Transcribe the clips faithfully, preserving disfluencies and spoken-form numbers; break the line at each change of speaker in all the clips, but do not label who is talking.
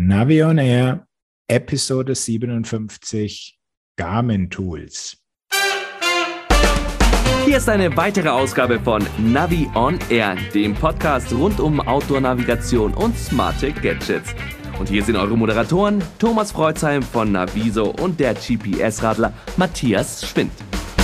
Navi on Air, Episode siebenundfünfzig, Garmin Tools.
Hier ist eine weitere Ausgabe von Navi on Air, dem Podcast rund um Outdoor-Navigation und smarte Gadgets. Und hier sind eure Moderatoren Thomas Freuzheim von Naviso und der G P S-Radler Matthias Schwind.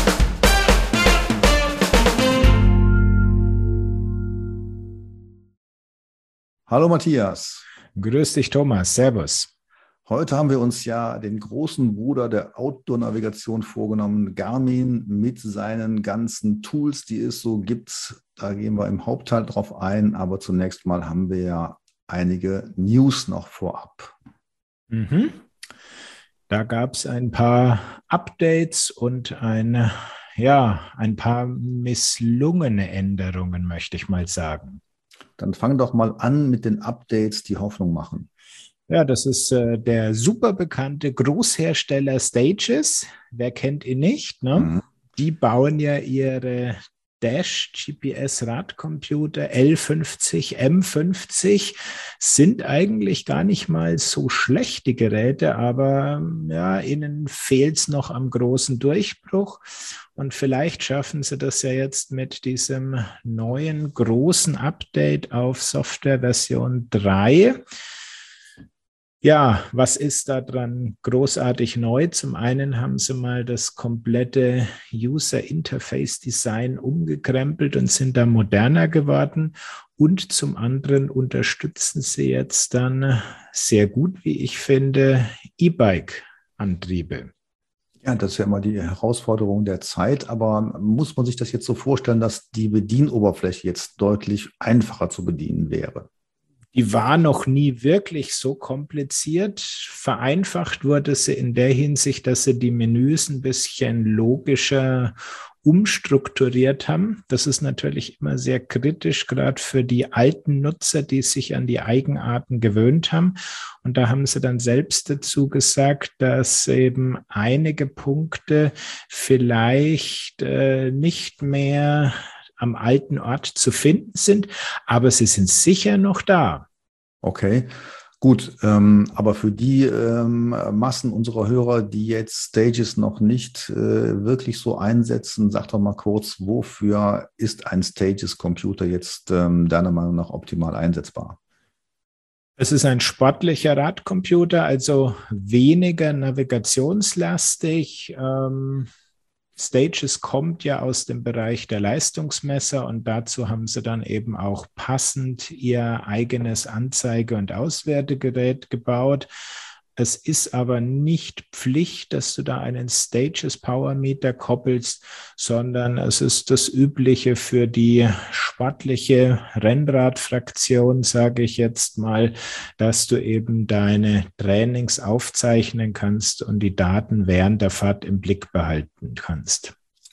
Hallo Matthias.
Grüß dich Thomas, servus.
Heute haben wir uns ja den großen Bruder der Outdoor-Navigation vorgenommen, Garmin mit seinen ganzen Tools, die es so gibt. Da gehen wir im Hauptteil drauf ein, aber zunächst mal haben wir ja einige News noch vorab.
Mhm. Da gab es ein paar Updates und ein, ja, ein paar misslungene Änderungen, möchte ich mal sagen.
Dann fang doch mal an mit den Updates, die Hoffnung machen.
Ja, das ist äh, der super bekannte Großhersteller Stages. Wer kennt ihn nicht, ne? Mhm. Die bauen ja ihre Dash G P S-Radcomputer L fünfzig, M fünfzig, sind eigentlich gar nicht mal so schlechte Geräte, aber ja, ihnen fehlt es noch am großen Durchbruch. Und vielleicht schaffen sie das ja jetzt mit diesem neuen großen Update auf Softwareversion drei. Ja, was ist da dran großartig neu? Zum einen haben sie mal das komplette User-Interface-Design umgekrempelt und sind da moderner geworden. Und zum anderen unterstützen sie jetzt dann sehr gut, wie ich finde, E-Bike-Antriebe.
Ja, das ist ja immer die Herausforderung der Zeit, aber muss man sich das jetzt so vorstellen, dass die Bedienoberfläche jetzt deutlich einfacher zu bedienen wäre?
Die war noch nie wirklich so kompliziert. Vereinfacht wurde sie in der Hinsicht, dass sie die Menüs ein bisschen logischer umstrukturiert haben. Das ist natürlich immer sehr kritisch, gerade für die alten Nutzer, die sich an die Eigenarten gewöhnt haben. Und da haben sie dann selbst dazu gesagt, dass eben einige Punkte vielleicht äh, nicht mehr am alten Ort zu finden sind, aber sie sind sicher noch da.
Okay, gut, ähm, aber für die ähm, Massen unserer Hörer, die jetzt Stages noch nicht äh, wirklich so einsetzen, sag doch mal kurz, wofür ist ein Stages-Computer jetzt ähm, deiner Meinung nach optimal einsetzbar?
Es ist ein sportlicher Radcomputer, also weniger navigationslastig. Ähm, Stages kommt ja aus dem Bereich der Leistungsmesser und dazu haben sie dann eben auch passend ihr eigenes Anzeige- und Auswertegerät gebaut. Es ist aber nicht Pflicht, dass du da einen Stages Power Meter koppelst, sondern es ist das Übliche für die sportliche Rennradfraktion, sage ich jetzt mal, dass du eben deine Trainings aufzeichnen kannst und die Daten während der Fahrt im Blick behalten kannst.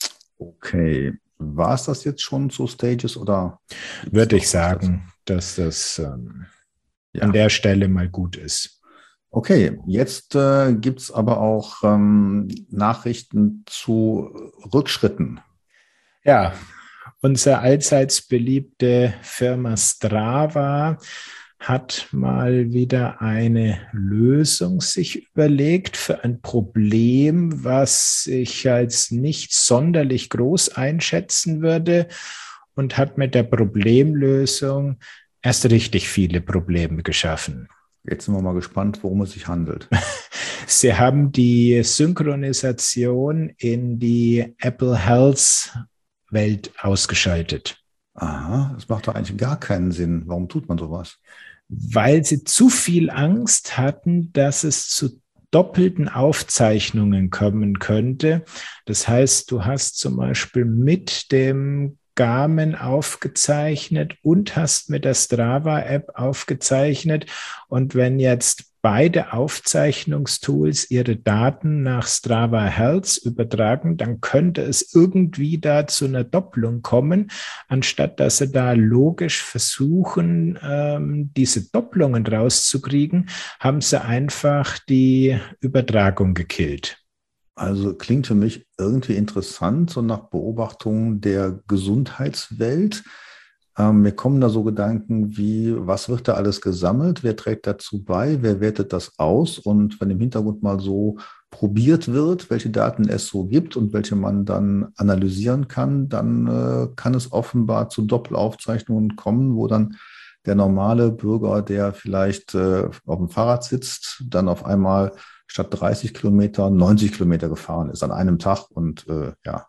Okay, war es das jetzt schon zu Stages oder?
Würde ich sagen, dass das ähm, ja. an der Stelle mal gut ist.
Okay, jetzt äh, gibt es aber auch ähm, Nachrichten zu Rückschritten.
Ja, unsere allseits beliebte Firma Strava hat mal wieder eine Lösung sich überlegt für ein Problem, was ich als nicht sonderlich groß einschätzen würde, und hat mit der Problemlösung erst richtig viele Probleme geschaffen.
Jetzt sind wir mal gespannt, worum es sich handelt.
Sie haben die Synchronisation in die Apple Health Welt ausgeschaltet.
Aha, das macht doch eigentlich gar keinen Sinn. Warum tut man sowas?
Weil sie zu viel Angst hatten, dass es zu doppelten Aufzeichnungen kommen könnte. Das heißt, du hast zum Beispiel mit dem Garmin aufgezeichnet und hast mit der Strava-App aufgezeichnet. Und wenn jetzt beide Aufzeichnungstools ihre Daten nach Strava Health übertragen, dann könnte es irgendwie da zu einer Doppelung kommen. Anstatt dass sie da logisch versuchen, ähm, diese Doppelungen rauszukriegen, haben sie einfach die Übertragung gekillt.
Also klingt für mich irgendwie interessant, so nach Beobachtung der Gesundheitswelt. Ähm, mir kommen da so Gedanken wie, was wird da alles gesammelt? Wer trägt dazu bei? Wer wertet das aus? Und wenn im Hintergrund mal so probiert wird, welche Daten es so gibt und welche man dann analysieren kann, dann äh, kann es offenbar zu Doppelaufzeichnungen kommen, wo dann der normale Bürger, der vielleicht äh, auf dem Fahrrad sitzt, dann auf einmal statt dreißig Kilometer neunzig Kilometer gefahren ist an einem Tag und äh, ja.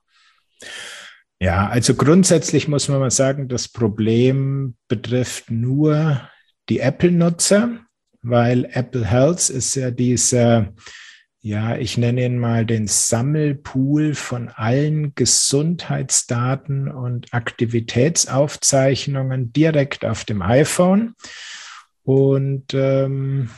Ja, also grundsätzlich muss man mal sagen, das Problem betrifft nur die Apple-Nutzer, weil Apple Health ist ja dieser, ja, ich nenne ihn mal den Sammelpool von allen Gesundheitsdaten und Aktivitätsaufzeichnungen direkt auf dem iPhone. Und ähm,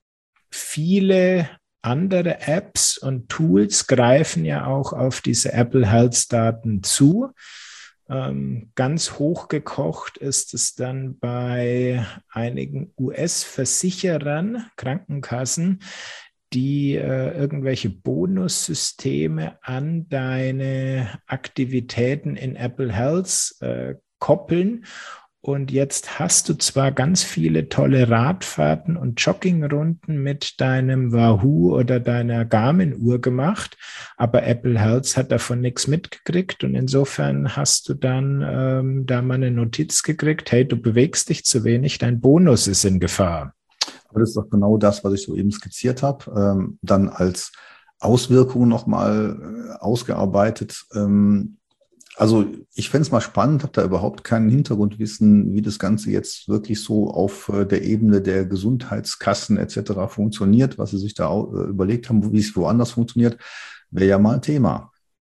viele andere Apps und Tools greifen ja auch auf diese Apple Health-Daten zu. Ähm, ganz hochgekocht ist es dann bei einigen U S-Versicherern, Krankenkassen, die äh, irgendwelche Bonussysteme an deine Aktivitäten in Apple Health äh, koppeln. Und jetzt hast du zwar ganz viele tolle Radfahrten und Joggingrunden mit deinem Wahoo oder deiner Garmin-Uhr gemacht, aber Apple Health hat davon nichts mitgekriegt und insofern hast du dann ähm, da mal eine Notiz gekriegt, hey, du bewegst dich zu wenig, dein Bonus ist in Gefahr.
Aber das ist doch genau das, was ich so eben skizziert habe, ähm, dann als Auswirkung nochmal äh, ausgearbeitet. Ähm, Also ich fände es mal spannend, habe da überhaupt kein Hintergrundwissen, wie das Ganze jetzt wirklich so auf der Ebene der Gesundheitskassen et cetera funktioniert, was sie sich da überlegt haben, wie es woanders funktioniert, wäre ja mal ein Thema.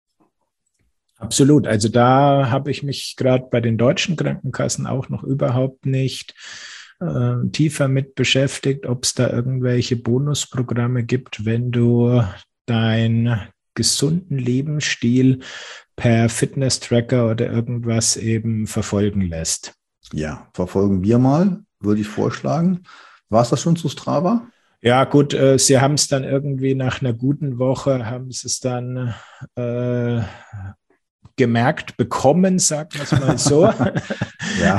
Absolut. Also da habe ich mich gerade bei den deutschen Krankenkassen auch noch überhaupt nicht äh, tiefer mit beschäftigt, ob es da irgendwelche Bonusprogramme gibt, wenn du dein gesunden Lebensstil per Fitness-Tracker oder irgendwas eben verfolgen lässt.
Ja, verfolgen wir mal, würde ich vorschlagen. War es das schon zu Strava?
Ja gut, äh, sie haben es dann irgendwie nach einer guten Woche, haben sie es dann äh, gemerkt bekommen, sagen wir es mal so.
Ja.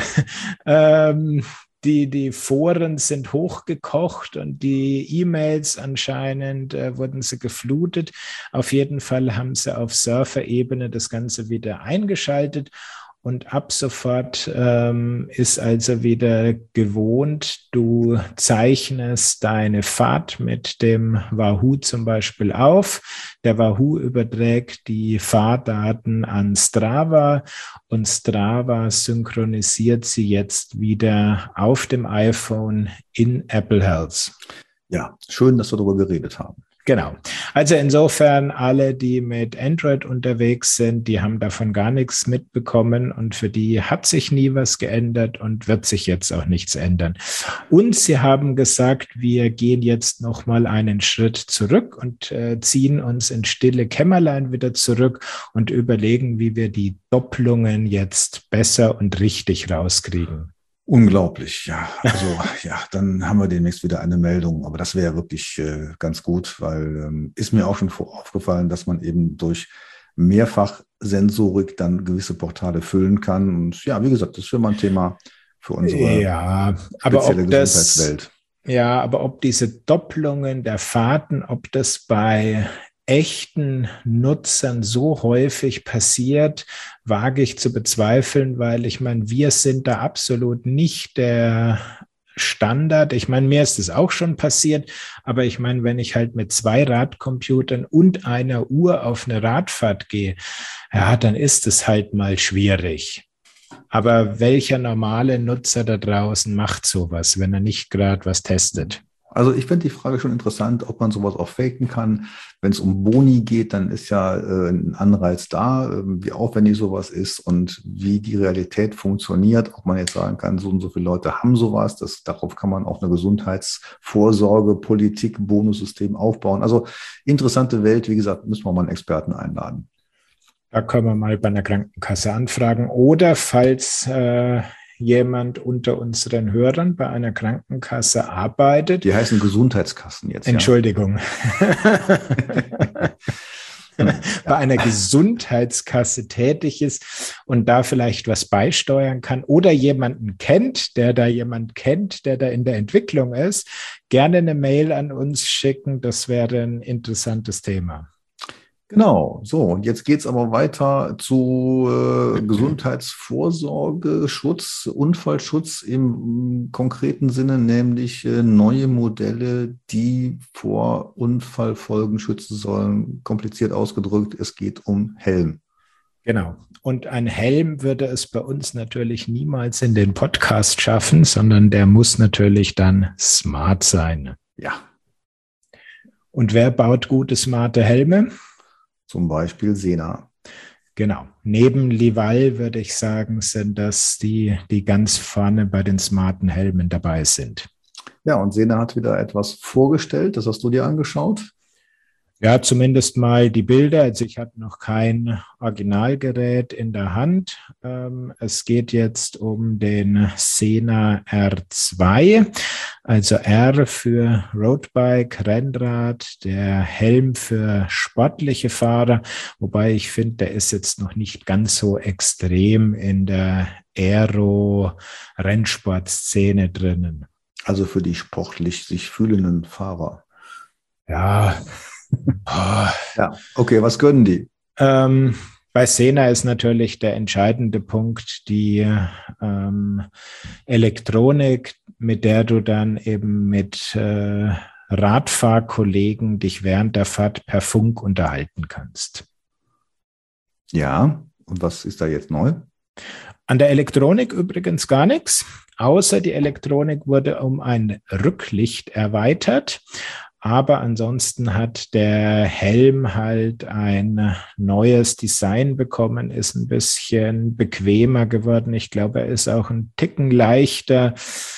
ähm, Die, die Foren sind hochgekocht und die E-Mails anscheinend äh, wurden sie geflutet. Auf jeden Fall haben sie auf Surfer-Ebene das Ganze wieder eingeschaltet und ab sofort ähm, ist also wieder gewohnt, du zeichnest deine Fahrt mit dem Wahoo zum Beispiel auf. Der Wahoo überträgt die Fahrdaten an Strava und Strava synchronisiert sie jetzt wieder auf dem iPhone in Apple Health.
Ja, schön, dass wir darüber geredet haben.
Genau. Also insofern alle, die mit Android unterwegs sind, die haben davon gar nichts mitbekommen und für die hat sich nie was geändert und wird sich jetzt auch nichts ändern. Und sie haben gesagt, wir gehen jetzt noch mal einen Schritt zurück und äh, ziehen uns in stille Kämmerlein wieder zurück und überlegen, wie wir die Doppelungen jetzt besser und richtig rauskriegen.
Unglaublich, ja. Also ja, dann haben wir demnächst wieder eine Meldung. Aber das wäre wirklich äh, ganz gut, weil ähm, ist mir auch schon vor, aufgefallen, dass man eben durch Mehrfachsensorik dann gewisse Portale füllen kann. Und ja, wie gesagt, das wäre mal ein Thema für unsere
ja, aber
spezielle
ob das,
Gesundheitswelt.
Ja, aber ob diese Doppelungen der Fahrten, ob das bei echten Nutzern so häufig passiert, wage ich zu bezweifeln, weil ich meine, wir sind da absolut nicht der Standard. Ich meine, mir ist es auch schon passiert, aber ich meine, wenn ich halt mit zwei Radcomputern und einer Uhr auf eine Radfahrt gehe, ja, dann ist es halt mal schwierig. Aber welcher normale Nutzer da draußen macht sowas, wenn er nicht gerade was testet?
Also ich finde die Frage schon interessant, ob man sowas auch faken kann. Wenn es um Boni geht, dann ist ja äh, ein Anreiz da, äh, wie aufwendig sowas ist und wie die Realität funktioniert. Ob man jetzt sagen kann, so und so viele Leute haben sowas, das, darauf kann man auch eine Gesundheitsvorsorge, Politik, Bonussystem aufbauen. Also interessante Welt, wie gesagt, müssen wir mal einen Experten einladen.
Da können wir mal bei einer Krankenkasse anfragen. Oder falls äh, jemand unter unseren Hörern bei einer Krankenkasse arbeitet.
Die heißen Gesundheitskassen jetzt.
Entschuldigung.
Ja.
bei einer Gesundheitskasse tätig ist und da vielleicht was beisteuern kann oder jemanden kennt, der da jemand kennt, der da in der Entwicklung ist, gerne eine Mail an uns schicken. Das wäre ein interessantes Thema.
Genau, so, und jetzt geht es aber weiter zu äh, Gesundheitsvorsorge, Schutz, Unfallschutz im konkreten Sinne, nämlich äh, neue Modelle, die vor Unfallfolgen schützen sollen. Kompliziert ausgedrückt, es geht um Helm.
Genau. Und ein Helm würde es bei uns natürlich niemals in den Podcast schaffen, sondern der muss natürlich dann smart sein.
Ja.
Und wer baut gute, smarte Helme?
Zum Beispiel Sena.
Genau. Neben Lival würde ich sagen, sind das die, die ganz vorne bei den smarten Helmen dabei sind.
Ja, und Sena hat wieder etwas vorgestellt. Das hast du dir angeschaut?
Ja, zumindest mal die Bilder. Also ich habe noch kein Originalgerät in der Hand. Ähm, es geht jetzt um den Sena R zwei, also R für Roadbike, Rennrad, der Helm für sportliche Fahrer, wobei ich finde, der ist jetzt noch nicht ganz so extrem in der Aero-Rennsportszene drinnen.
Also für die sportlich sich fühlenden Fahrer.
Ja.
Oh. Ja, okay, was können die?
Ähm, bei Sena ist natürlich der entscheidende Punkt die ähm, Elektronik, mit der du dann eben mit äh, Radfahrkollegen dich während der Fahrt per Funk unterhalten kannst.
Ja, und was ist da jetzt neu?
An der Elektronik übrigens gar nichts, außer die Elektronik wurde um ein Rücklicht erweitert. Aber ansonsten hat der Helm halt ein neues Design bekommen, ist ein bisschen bequemer geworden. Ich glaube, er ist auch ein Ticken leichter.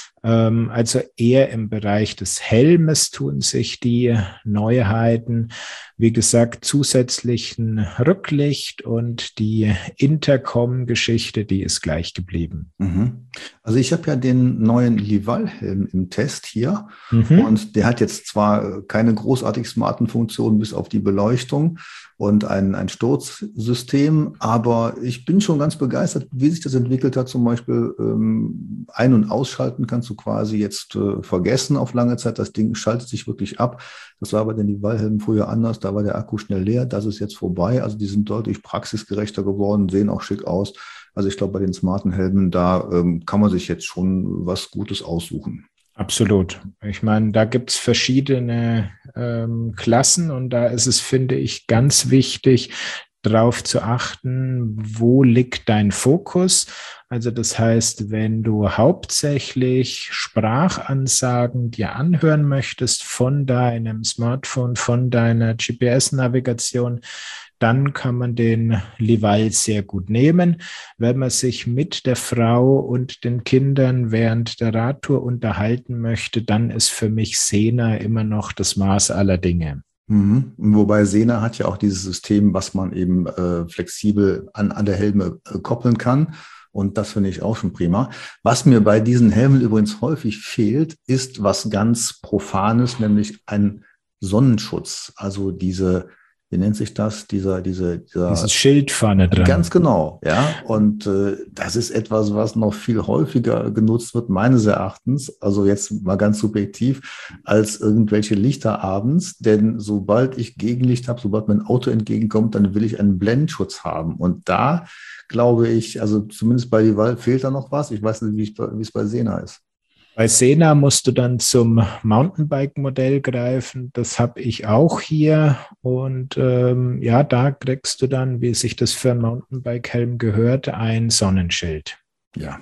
Also eher im Bereich des Helmes tun sich die Neuheiten. Wie gesagt, zusätzlichen Rücklicht und die Intercom-Geschichte, die ist gleich geblieben.
Also ich habe ja den neuen Lival-Helm im Test hier mhm. und der hat jetzt zwar keine großartig smarten Funktionen bis auf die Beleuchtung und ein, ein Sturzsystem, aber ich bin schon ganz begeistert, wie sich das entwickelt hat. Zum Beispiel ähm, ein- und ausschalten kannst du quasi jetzt äh, vergessen auf lange Zeit. Das Ding schaltet sich wirklich ab. Das war bei den Lival-Helmen früher anders. Da war der Akku schnell leer. Das ist jetzt vorbei. Also die sind deutlich praxisgerechter geworden, sehen auch schick aus. Also ich glaube, bei den smarten Helmen, da ähm, kann man sich jetzt schon was Gutes aussuchen.
Absolut. Ich meine, da gibt es verschiedene ähm, Klassen und da ist es, finde ich, ganz wichtig, darauf zu achten, wo liegt dein Fokus. Also das heißt, wenn du hauptsächlich Sprachansagen dir anhören möchtest von deinem Smartphone, von deiner G P S-Navigation, dann kann man den Lival sehr gut nehmen. Wenn man sich mit der Frau und den Kindern während der Radtour unterhalten möchte, dann ist für mich Sena immer noch das Maß aller Dinge.
Mhm. Wobei Sena hat ja auch dieses System, was man eben äh, flexibel an, an der Helme äh, koppeln kann. Und das finde ich auch schon prima. Was mir bei diesen Helmen übrigens häufig fehlt, ist was ganz Profanes, nämlich ein Sonnenschutz. Also diese, wie nennt sich das? Dieser, diese, dieser,
Dieses Schild vorne dran.
Ganz genau, ja. Und äh, das ist etwas, was noch viel häufiger genutzt wird, meines Erachtens, also jetzt mal ganz subjektiv, als irgendwelche Lichter abends. Denn sobald ich Gegenlicht habe, sobald mein Auto entgegenkommt, dann will ich einen Blendenschutz haben. Und da glaube ich, also zumindest bei Lival fehlt da noch was. Ich weiß nicht, wie es bei Sena ist.
Bei Sena musst du dann zum Mountainbike-Modell greifen. Das habe ich auch hier. Und ähm, ja, da kriegst du dann, wie sich das für einen Mountainbike-Helm gehört, ein Sonnenschild.
Ja.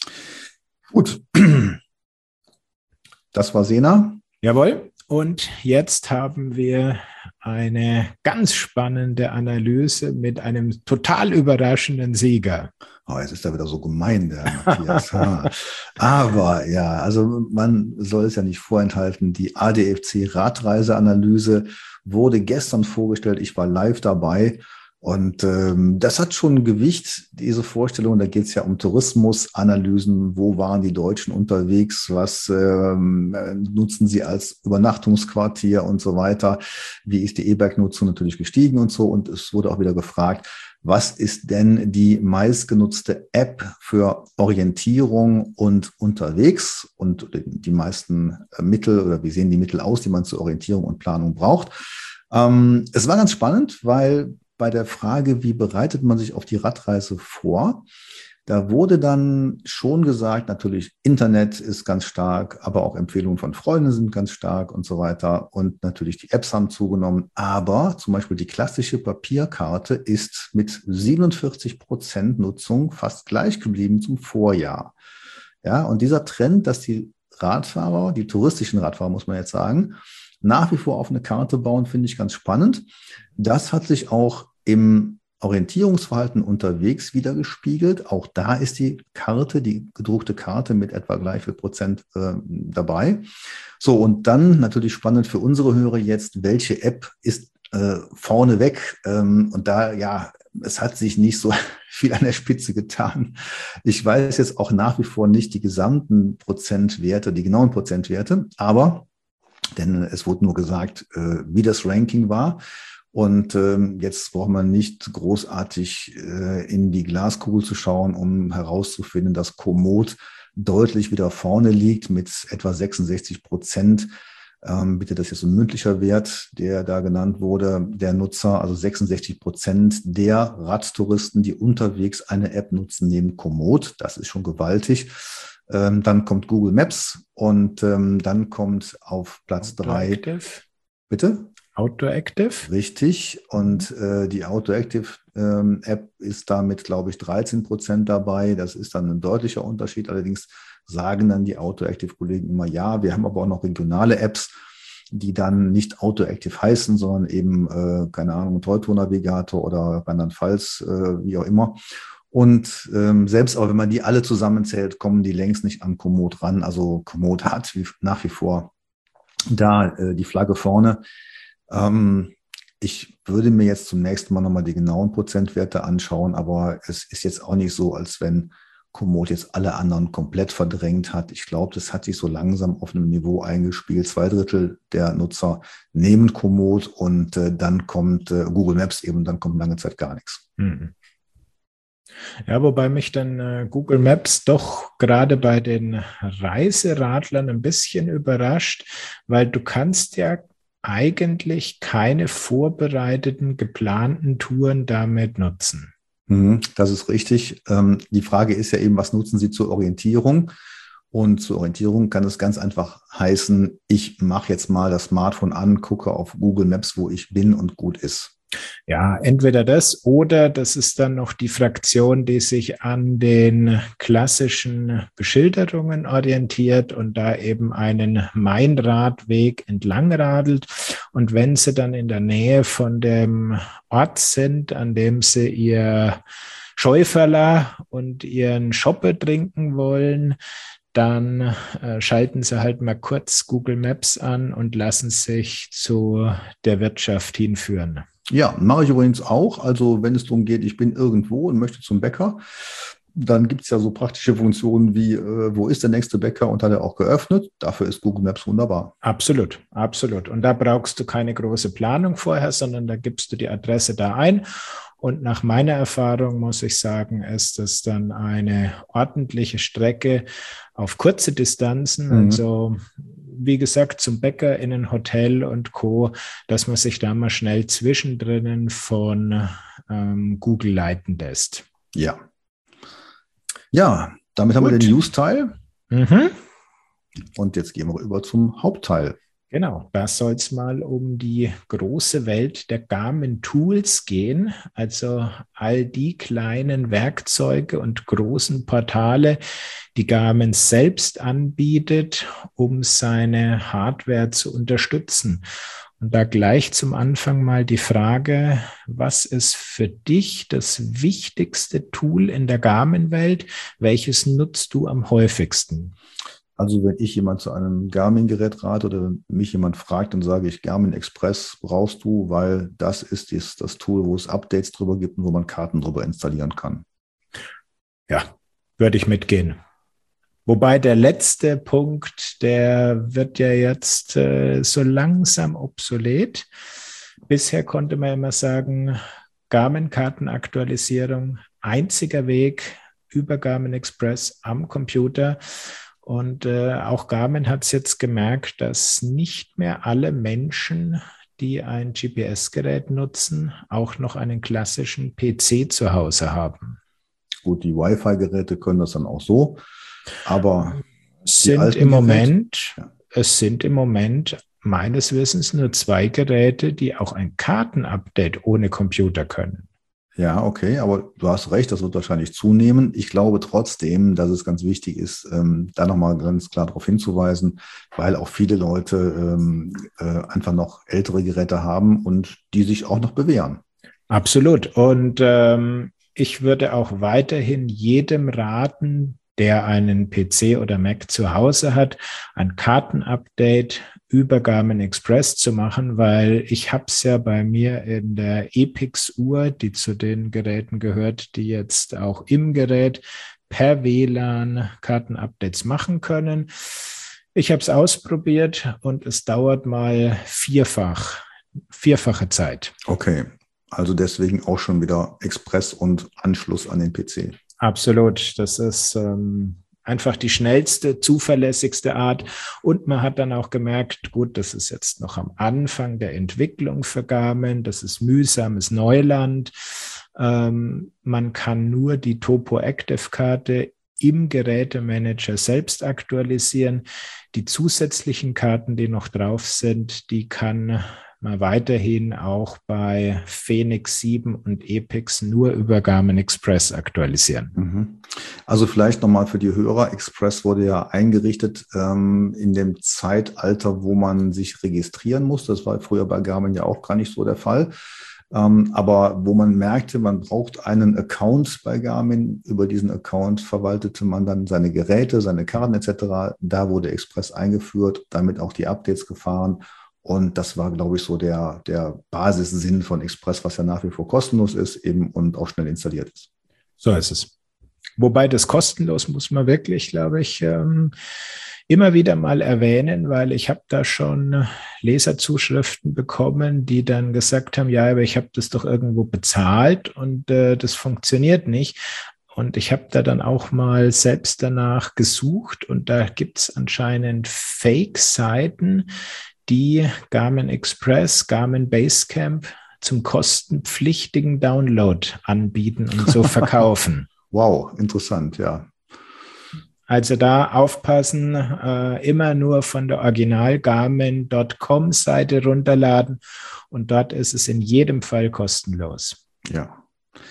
Gut. Das war Sena.
Jawohl. Und jetzt haben wir eine ganz spannende Analyse mit einem total überraschenden Sieger.
Oh, jetzt ist er wieder so gemein, der Matthias. Aber ja, also man soll es ja nicht vorenthalten. Die A D F C Radreiseanalyse wurde gestern vorgestellt. Ich war live dabei Und ähm, das hat schon Gewicht, diese Vorstellung. Da geht es ja um Tourismusanalysen. Wo waren die Deutschen unterwegs? Was ähm, nutzen sie als Übernachtungsquartier und so weiter? Wie ist die E-Bike-Nutzung natürlich gestiegen und so? Und es wurde auch wieder gefragt, was ist denn die meistgenutzte App für Orientierung und unterwegs? Und die meisten Mittel oder wie sehen die Mittel aus, die man zur Orientierung und Planung braucht? Ähm, es war ganz spannend, weil bei der Frage, wie bereitet man sich auf die Radreise vor, da wurde dann schon gesagt, natürlich Internet ist ganz stark, aber auch Empfehlungen von Freunden sind ganz stark und so weiter. Und natürlich die Apps haben zugenommen. Aber zum Beispiel die klassische Papierkarte ist mit siebenundvierzig Prozent Nutzung fast gleich geblieben zum Vorjahr. Ja, und dieser Trend, dass die Radfahrer, die touristischen Radfahrer, muss man jetzt sagen, nach wie vor auf eine Karte bauen, finde ich ganz spannend. Das hat sich auch im Orientierungsverhalten unterwegs wieder gespiegelt. Auch da ist die Karte, die gedruckte Karte mit etwa gleich viel Prozent äh, dabei. So, und dann natürlich spannend für unsere Hörer jetzt, welche App ist äh, vorneweg? Ähm, und da, ja, es hat sich nicht so viel an der Spitze getan. Ich weiß jetzt auch nach wie vor nicht die gesamten Prozentwerte, die genauen Prozentwerte, aber denn es wurde nur gesagt, äh, wie das Ranking war. Und ähm, jetzt braucht man nicht großartig äh, in die Glaskugel zu schauen, um herauszufinden, dass Komoot deutlich wieder vorne liegt mit etwa sechsundsechzig Prozent. Ähm, bitte, das ist jetzt ein mündlicher Wert, der da genannt wurde, der Nutzer, also sechsundsechzig Prozent der Radtouristen, die unterwegs eine App nutzen, neben Komoot. Das ist schon gewaltig. Ähm, dann kommt Google Maps und ähm, dann kommt auf Platz drei. Bitte?
Outdoor Active.
Richtig. Und äh, die Outdoor Active ähm, App ist damit, glaube ich, dreizehn Prozent dabei. Das ist dann ein deutlicher Unterschied. Allerdings sagen dann die Outdoor Active Kollegen immer, ja, wir haben aber auch noch regionale Apps, die dann nicht Outdoor Active heißen, sondern eben, äh, keine Ahnung, Teutonavigator oder Rheinland-Pfalz, äh, wie auch immer. Und ähm, selbst aber wenn man die alle zusammenzählt, kommen die längst nicht an Komoot ran. Also Komoot hat wie, nach wie vor da äh, die Flagge vorne. Ähm, ich würde mir jetzt zum nächsten Mal nochmal die genauen Prozentwerte anschauen, aber es ist jetzt auch nicht so, als wenn Komoot jetzt alle anderen komplett verdrängt hat. Ich glaube, das hat sich so langsam auf einem Niveau eingespielt. Zwei Drittel der Nutzer nehmen Komoot und äh, dann kommt äh, Google Maps eben, dann kommt lange Zeit gar nichts.
Mhm. Ja, wobei mich dann äh, Google Maps doch gerade bei den Reiseradlern ein bisschen überrascht, weil du kannst ja eigentlich keine vorbereiteten, geplanten Touren damit nutzen.
Das ist richtig. Die Frage ist ja eben, was nutzen Sie zur Orientierung? Und zur Orientierung kann es ganz einfach heißen, ich mache jetzt mal das Smartphone an, gucke auf Google Maps, wo ich bin und gut ist.
Ja, entweder das oder das ist dann noch die Fraktion, die sich an den klassischen Beschilderungen orientiert und da eben einen Main-Radweg entlang radelt. Und wenn sie dann in der Nähe von dem Ort sind, an dem sie ihr Schäuferler und ihren Schoppe trinken wollen, dann äh, schalten sie halt mal kurz Google Maps an und lassen sich zu der Wirtschaft hinführen.
Ja, mache ich übrigens auch. Also wenn es darum geht, ich bin irgendwo und möchte zum Bäcker, dann gibt es ja so praktische Funktionen wie, äh, wo ist der nächste Bäcker und hat er auch geöffnet. Dafür ist Google Maps wunderbar.
Absolut, absolut. Und da brauchst du keine große Planung vorher, sondern da gibst du die Adresse da ein. Und nach meiner Erfahrung muss ich sagen, ist das dann eine ordentliche Strecke auf kurze Distanzen. Mhm. Also wie gesagt, zum Bäcker in ein Hotel und Co., dass man sich da mal schnell zwischendrin von ähm, Google leiten lässt.
Ja. Ja, damit Gut. haben wir den News-Teil.
Mhm.
Und jetzt gehen wir über zum Hauptteil.
Genau, da soll es mal um die große Welt der Garmin-Tools gehen, also all die kleinen Werkzeuge und großen Portale, die Garmin selbst anbietet, um seine Hardware zu unterstützen. Und da gleich zum Anfang mal die Frage, was ist für dich das wichtigste Tool in der Garmin-Welt? Welches nutzt du am häufigsten?
Also wenn ich jemand zu einem Garmin-Gerät rate oder mich jemand fragt, dann sage ich, Garmin Express brauchst du, weil das ist dies, das Tool, wo es Updates drüber gibt und wo man Karten drüber installieren kann.
Ja, würde ich mitgehen. Wobei der letzte Punkt, der wird ja jetzt äh, so langsam obsolet. Bisher konnte man immer sagen, Garmin-Kartenaktualisierung, einziger Weg über Garmin Express am Computer. Und äh, auch Garmin hat es jetzt gemerkt, dass nicht mehr alle Menschen, die ein G P S-Gerät nutzen, auch noch einen klassischen P C zu Hause haben.
Gut, die Wi-Fi-Geräte können das dann auch so, aber
es sind im Moment, ja. es sind im Moment meines Wissens nur zwei Geräte, die auch ein Kartenupdate ohne Computer können.
Ja, okay, aber du hast recht, das wird wahrscheinlich zunehmen. Ich glaube trotzdem, dass es ganz wichtig ist, ähm, da nochmal ganz klar darauf hinzuweisen, weil auch viele Leute ähm, äh, einfach noch ältere Geräte haben und die sich auch noch bewähren.
Absolut. Und ähm, ich würde auch weiterhin jedem raten, der einen P C oder Mac zu Hause hat, ein Kartenupdate über Garmin Express zu machen, weil ich habe es ja bei mir in der Epix-Uhr, die zu den Geräten gehört, die jetzt auch im Gerät per W L A N Kartenupdates machen können. Ich habe es ausprobiert und es dauert mal vierfach, vierfache Zeit.
Okay, also deswegen auch schon wieder Express und Anschluss an den P C.
Absolut, das ist ähm, einfach die schnellste, zuverlässigste Art. Und man hat dann auch gemerkt, gut, das ist jetzt noch am Anfang der Entwicklung für Garmin, das ist mühsames Neuland. Ähm, man kann nur die Topo Active Karte im Gerätemanager selbst aktualisieren. Die zusätzlichen Karten, die noch drauf sind, die kann man weiterhin auch bei Fenix sieben und Epix nur über Garmin Express aktualisieren.
Also vielleicht nochmal für die Hörer, Express wurde ja eingerichtet ähm, in dem Zeitalter, wo man sich registrieren muss. Das war früher bei Garmin ja auch gar nicht so der Fall. Ähm, aber wo man merkte, man braucht einen Account bei Garmin. Über diesen Account verwaltete man dann seine Geräte, seine Karten et cetera. Da wurde Express eingeführt, damit auch die Updates gefahren. Und das war, glaube ich, so der, der Basissinn von Express, was ja nach wie vor kostenlos ist eben und auch schnell installiert ist.
So ist es. Wobei das kostenlos muss man wirklich, glaube ich, ähm, immer wieder mal erwähnen, weil ich habe da schon Leserzuschriften bekommen, die dann gesagt haben, ja, aber ich habe das doch irgendwo bezahlt und äh, das funktioniert nicht. Und ich habe da dann auch mal selbst danach gesucht und da gibt es anscheinend Fake-Seiten, die Garmin Express, Garmin Basecamp zum kostenpflichtigen Download anbieten und so verkaufen.
Wow, interessant, ja.
Also da aufpassen, äh, immer nur von der original garmin Punkt com Seite runterladen und dort ist es in jedem Fall kostenlos.
Ja.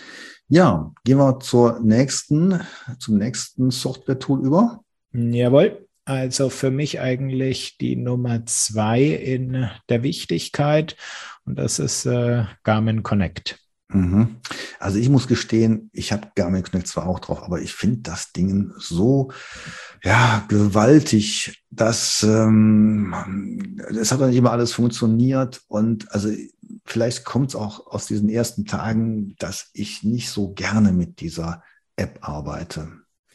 Ja, gehen wir zur nächsten, zum nächsten Software-Tool über.
Jawohl. Also für mich eigentlich die Nummer zwei in der Wichtigkeit und das ist äh, Garmin Connect.
Mhm. Also ich muss gestehen, ich habe Garmin Connect zwar auch drauf, aber ich finde das Ding so ja, gewaltig, dass ähm, es hat doch nicht immer alles funktioniert und also vielleicht kommt es auch aus diesen ersten Tagen, dass ich nicht so gerne mit dieser App arbeite.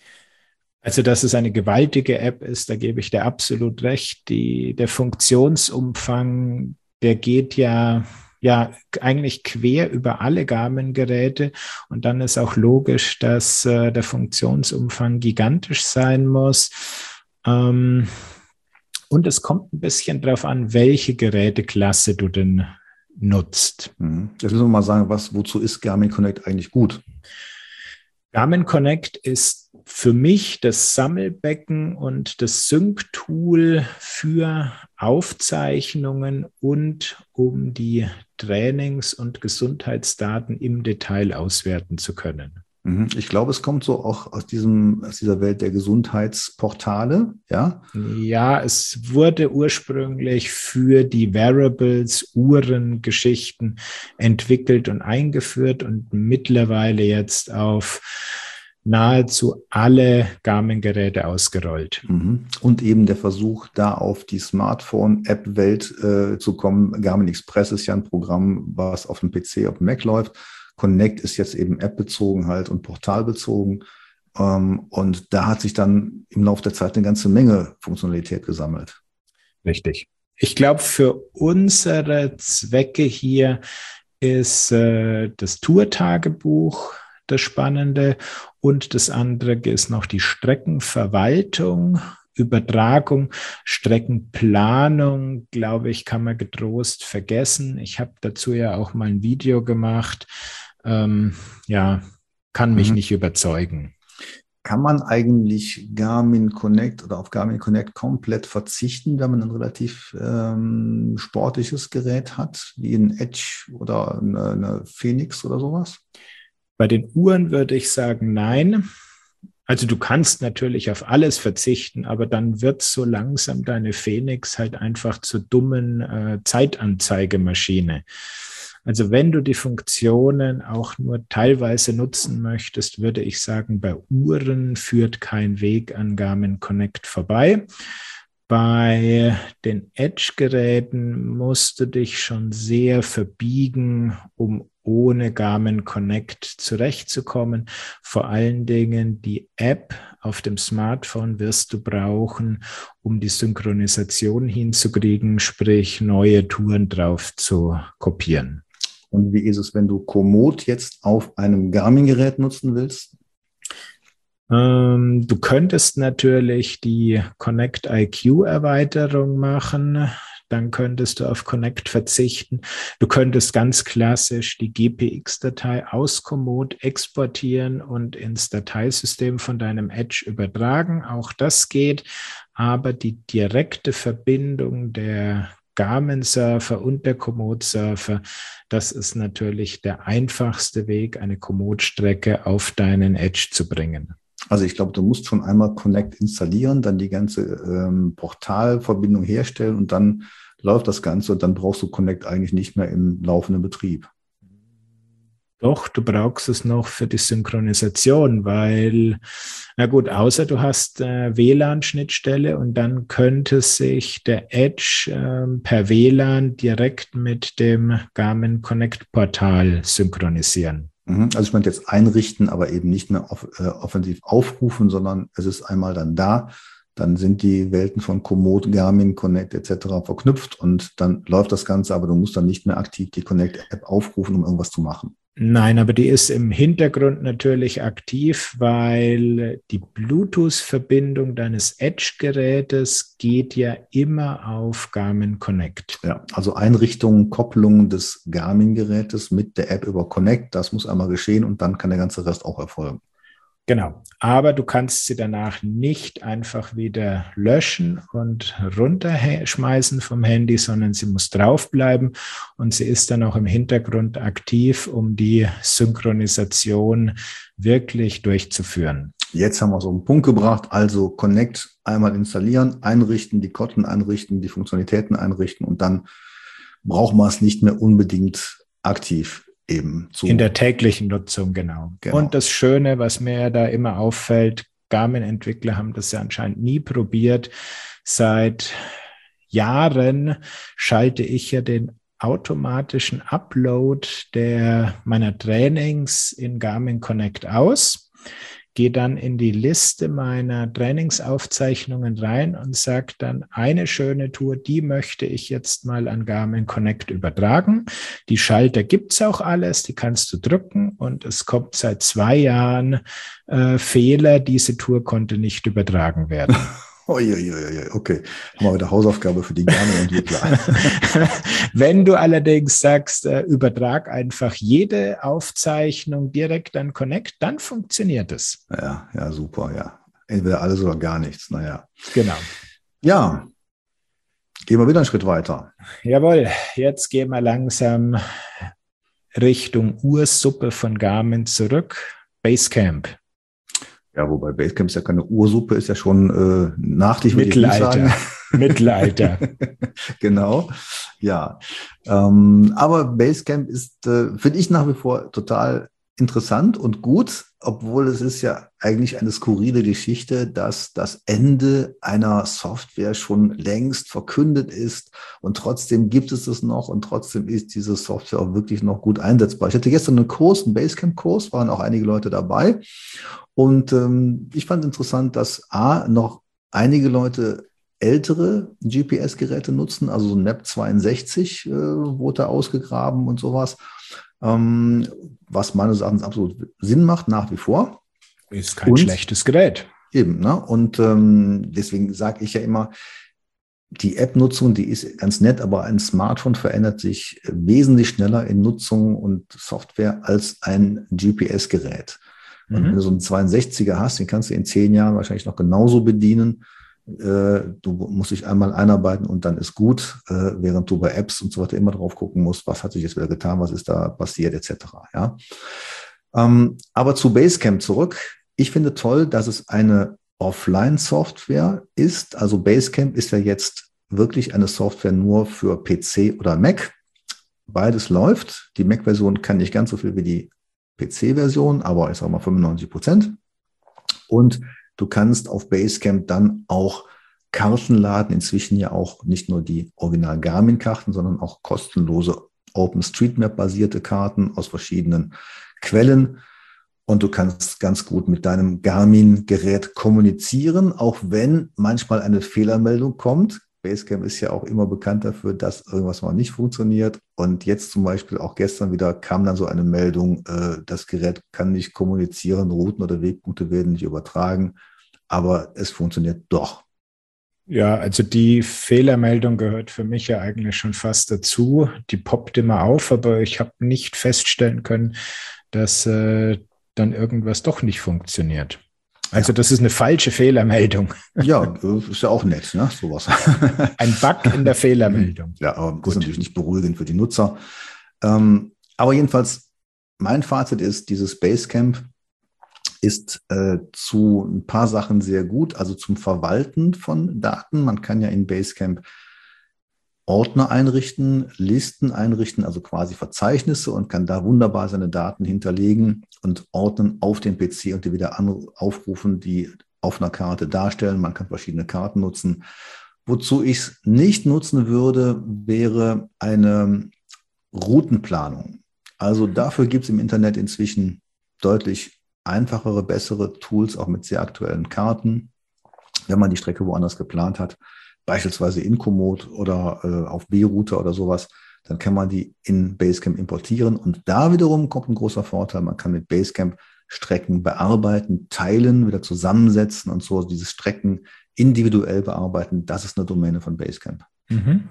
Also, dass es eine gewaltige App ist, da gebe ich dir absolut recht. Die, der Funktionsumfang, der geht ja, ja eigentlich quer über alle Garmin-Geräte. Und dann ist auch logisch, dass äh, der Funktionsumfang gigantisch sein muss. Ähm, und es kommt ein bisschen darauf an, welche Geräteklasse du denn nutzt.
Jetzt müssen wir mal sagen, was, wozu ist Garmin Connect eigentlich gut?
Garmin Connect ist für mich das Sammelbecken und das Sync-Tool für Aufzeichnungen und um die Trainings- und Gesundheitsdaten im Detail auswerten zu können.
Ich glaube, es kommt so auch aus, diesem, aus dieser Welt der Gesundheitsportale, ja?
Ja, es wurde ursprünglich für die Wearables, Uhrengeschichten entwickelt und eingeführt und mittlerweile jetzt auf nahezu alle Garmin-Geräte ausgerollt.
Und eben der Versuch, da auf die Smartphone-App-Welt äh, zu kommen. Garmin Express ist ja ein Programm, was auf dem P C, auf dem Mac läuft. Connect ist jetzt eben App-bezogen halt und portalbezogen. Ähm, und da hat sich dann im Laufe der Zeit eine ganze Menge Funktionalität gesammelt.
Richtig. Ich glaube, für unsere Zwecke hier ist äh, das Tour-Tagebuch das Spannende und das andere ist noch die Streckenverwaltung, Übertragung, Streckenplanung, glaube ich, kann man getrost vergessen. Ich habe dazu ja auch mal ein Video gemacht. Ähm, ja, kann mich mhm. nicht überzeugen.
Kann man eigentlich Garmin Connect oder auf Garmin Connect komplett verzichten, wenn man ein relativ ähm, sportliches Gerät hat, wie ein Edge oder eine, eine Phoenix oder sowas?
Bei den Uhren würde ich sagen, nein. Also du kannst natürlich auf alles verzichten, aber dann wird so langsam deine Phoenix halt einfach zur dummen äh, Zeitanzeigemaschine. Also wenn du die Funktionen auch nur teilweise nutzen möchtest, würde ich sagen, bei Uhren führt kein Weg an Garmin Connect vorbei. Bei den Edge-Geräten musst du dich schon sehr verbiegen, um ohne Garmin Connect zurechtzukommen. Vor allen Dingen die App auf dem Smartphone wirst du brauchen, um die Synchronisation hinzukriegen, sprich neue Touren drauf zu kopieren.
Und wie ist es, wenn du Komoot jetzt auf einem Garmin-Gerät nutzen willst?
Ähm, du könntest natürlich die Connect I Q-Erweiterung machen. Dann könntest du auf Connect verzichten. Du könntest ganz klassisch die G P X-Datei aus Komoot exportieren und ins Dateisystem von deinem Edge übertragen. Auch das geht, aber die direkte Verbindung der Garmin-Surfer und der Komoot-Surfer, das ist natürlich der einfachste Weg, eine Komoot-Strecke auf deinen Edge zu bringen.
Also ich glaube, du musst schon einmal Connect installieren, dann die ganze ähm, Portalverbindung herstellen und dann läuft das Ganze und dann brauchst du Connect eigentlich nicht mehr im laufenden Betrieb.
Doch, du brauchst es noch für die Synchronisation, weil, na gut, außer du hast äh, W L A N-Schnittstelle und dann könnte sich der Edge äh, per W L A N direkt mit dem Garmin Connect-Portal synchronisieren.
Also ich meinte jetzt einrichten, aber eben nicht mehr off- äh, offensiv aufrufen, sondern es ist einmal dann da. Dann sind die Welten von Komoot, Garmin, Connect et cetera verknüpft und dann läuft das Ganze, aber du musst dann nicht mehr aktiv die Connect-App aufrufen, um irgendwas zu machen.
Nein, aber die ist im Hintergrund natürlich aktiv, weil die Bluetooth-Verbindung deines Edge-Gerätes geht ja immer auf Garmin Connect.
Ja, also Einrichtung, Kopplung des Garmin-Gerätes mit der App über Connect, das muss einmal geschehen und dann kann der ganze Rest auch erfolgen.
Genau, aber du kannst sie danach nicht einfach wieder löschen und runterschmeißen vom Handy, sondern sie muss draufbleiben und sie ist dann auch im Hintergrund aktiv, um die Synchronisation wirklich durchzuführen.
Jetzt haben wir es auf den Punkt gebracht, also Connect einmal installieren, einrichten, die Kotten einrichten, die Funktionalitäten einrichten und dann braucht man es nicht mehr unbedingt aktiv. Eben zu
in der täglichen Nutzung, genau. genau. Und das Schöne, was mir da immer auffällt, Garmin-Entwickler haben das ja anscheinend nie probiert. Seit Jahren schalte ich ja den automatischen Upload der meiner Trainings in Garmin Connect aus, gehe dann in die Liste meiner Trainingsaufzeichnungen rein und sage dann, eine schöne Tour, die möchte ich jetzt mal an Garmin Connect übertragen. Die Schalter gibt's auch alles, die kannst du drücken und es kommt seit zwei Jahren äh, Fehler, diese Tour konnte nicht übertragen werden.
Uiuiui, okay, haben wir wieder Hausaufgabe für die Garmin-Entwickler.
Wenn du allerdings sagst, äh, übertrag einfach jede Aufzeichnung direkt an Connect, dann funktioniert es.
Ja, ja, super, ja. Entweder alles oder gar nichts, naja.
Genau.
Ja, gehen wir wieder einen Schritt weiter.
Jawohl, jetzt gehen wir langsam Richtung Ursuppe von Garmin zurück, Basecamp.
Ja, wobei Basecamp ist ja keine Ursuppe, ist ja schon äh, nachtig, würde ich
Mittelalter.
sagen.
Mittelalter.
Genau, ja. Ähm, aber Basecamp ist, äh, finde ich nach wie vor total interessant und gut, obwohl es ist ja eigentlich eine skurrile Geschichte, dass das Ende einer Software schon längst verkündet ist und trotzdem gibt es es noch und trotzdem ist diese Software auch wirklich noch gut einsetzbar. Ich hatte gestern einen Kurs, einen Basecamp-Kurs, waren auch einige Leute dabei und ähm, ich fand interessant, dass A, noch einige Leute ältere G P S-Geräte nutzen, also so ein N A P zweiundsechzig äh, wurde da ausgegraben und sowas. Ähm, was meines Erachtens absolut Sinn macht, nach wie vor.
Ist kein
und,
schlechtes Gerät.
Eben, ne? Und ähm, deswegen sage ich ja immer, die App-Nutzung, die ist ganz nett, aber ein Smartphone verändert sich wesentlich schneller in Nutzung und Software als ein G P S-Gerät. Und mhm. wenn du so einen zweiundsechziger hast, den kannst du in zehn Jahren wahrscheinlich noch genauso bedienen. Du musst dich einmal einarbeiten und dann ist gut, während du bei Apps und so weiter immer drauf gucken musst, was hat sich jetzt wieder getan, was ist da passiert, et cetera. Ja. Aber zu Basecamp zurück. Ich finde toll, dass es eine Offline-Software ist. Also Basecamp ist ja jetzt wirklich eine Software nur für P C oder Mac. Beides läuft. Die Mac-Version kann nicht ganz so viel wie die P C-Version, aber ich sage mal fünfundneunzig Prozent. Und du kannst auf Basecamp dann auch Karten laden, inzwischen ja auch nicht nur die Original Garmin-Karten, sondern auch kostenlose OpenStreetMap-basierte Karten aus verschiedenen Quellen. Und du kannst ganz gut mit deinem Garmin-Gerät kommunizieren, auch wenn manchmal eine Fehlermeldung kommt. Basecamp ist ja auch immer bekannt dafür, dass irgendwas mal nicht funktioniert. Und jetzt zum Beispiel auch gestern wieder kam dann so eine Meldung, äh, das Gerät kann nicht kommunizieren, Routen oder Wegpunkte werden nicht übertragen, aber es funktioniert doch.
Ja, also die Fehlermeldung gehört für mich ja eigentlich schon fast dazu. Die poppt immer auf, aber ich habe nicht feststellen können, dass äh, dann irgendwas doch nicht funktioniert. Also das ist eine falsche Fehlermeldung.
Ja, ist ja auch nett, ne? Sowas.
Ein Bug in der Fehlermeldung.
Ja, aber das ist natürlich nicht beruhigend für die Nutzer. Ähm, aber jedenfalls, mein Fazit ist, dieses Basecamp ist äh, zu ein paar Sachen sehr gut, also zum Verwalten von Daten. Man kann ja in Basecamp Ordner einrichten, Listen einrichten, also quasi Verzeichnisse und kann da wunderbar seine Daten hinterlegen und ordnen auf den P C und die wieder aufrufen, die auf einer Karte darstellen. Man kann verschiedene Karten nutzen. Wozu ich es nicht nutzen würde, wäre eine Routenplanung. Also dafür gibt es im Internet inzwischen deutlich einfachere, bessere Tools, auch mit sehr aktuellen Karten, wenn man die Strecke woanders geplant hat. Beispielsweise in Komoot oder äh, auf B-Router oder sowas, dann kann man die in Basecamp importieren. Und da wiederum kommt ein großer Vorteil. Man kann mit Basecamp Strecken bearbeiten, teilen, wieder zusammensetzen und so diese Strecken individuell bearbeiten. Das ist eine Domäne von Basecamp.
Mhm.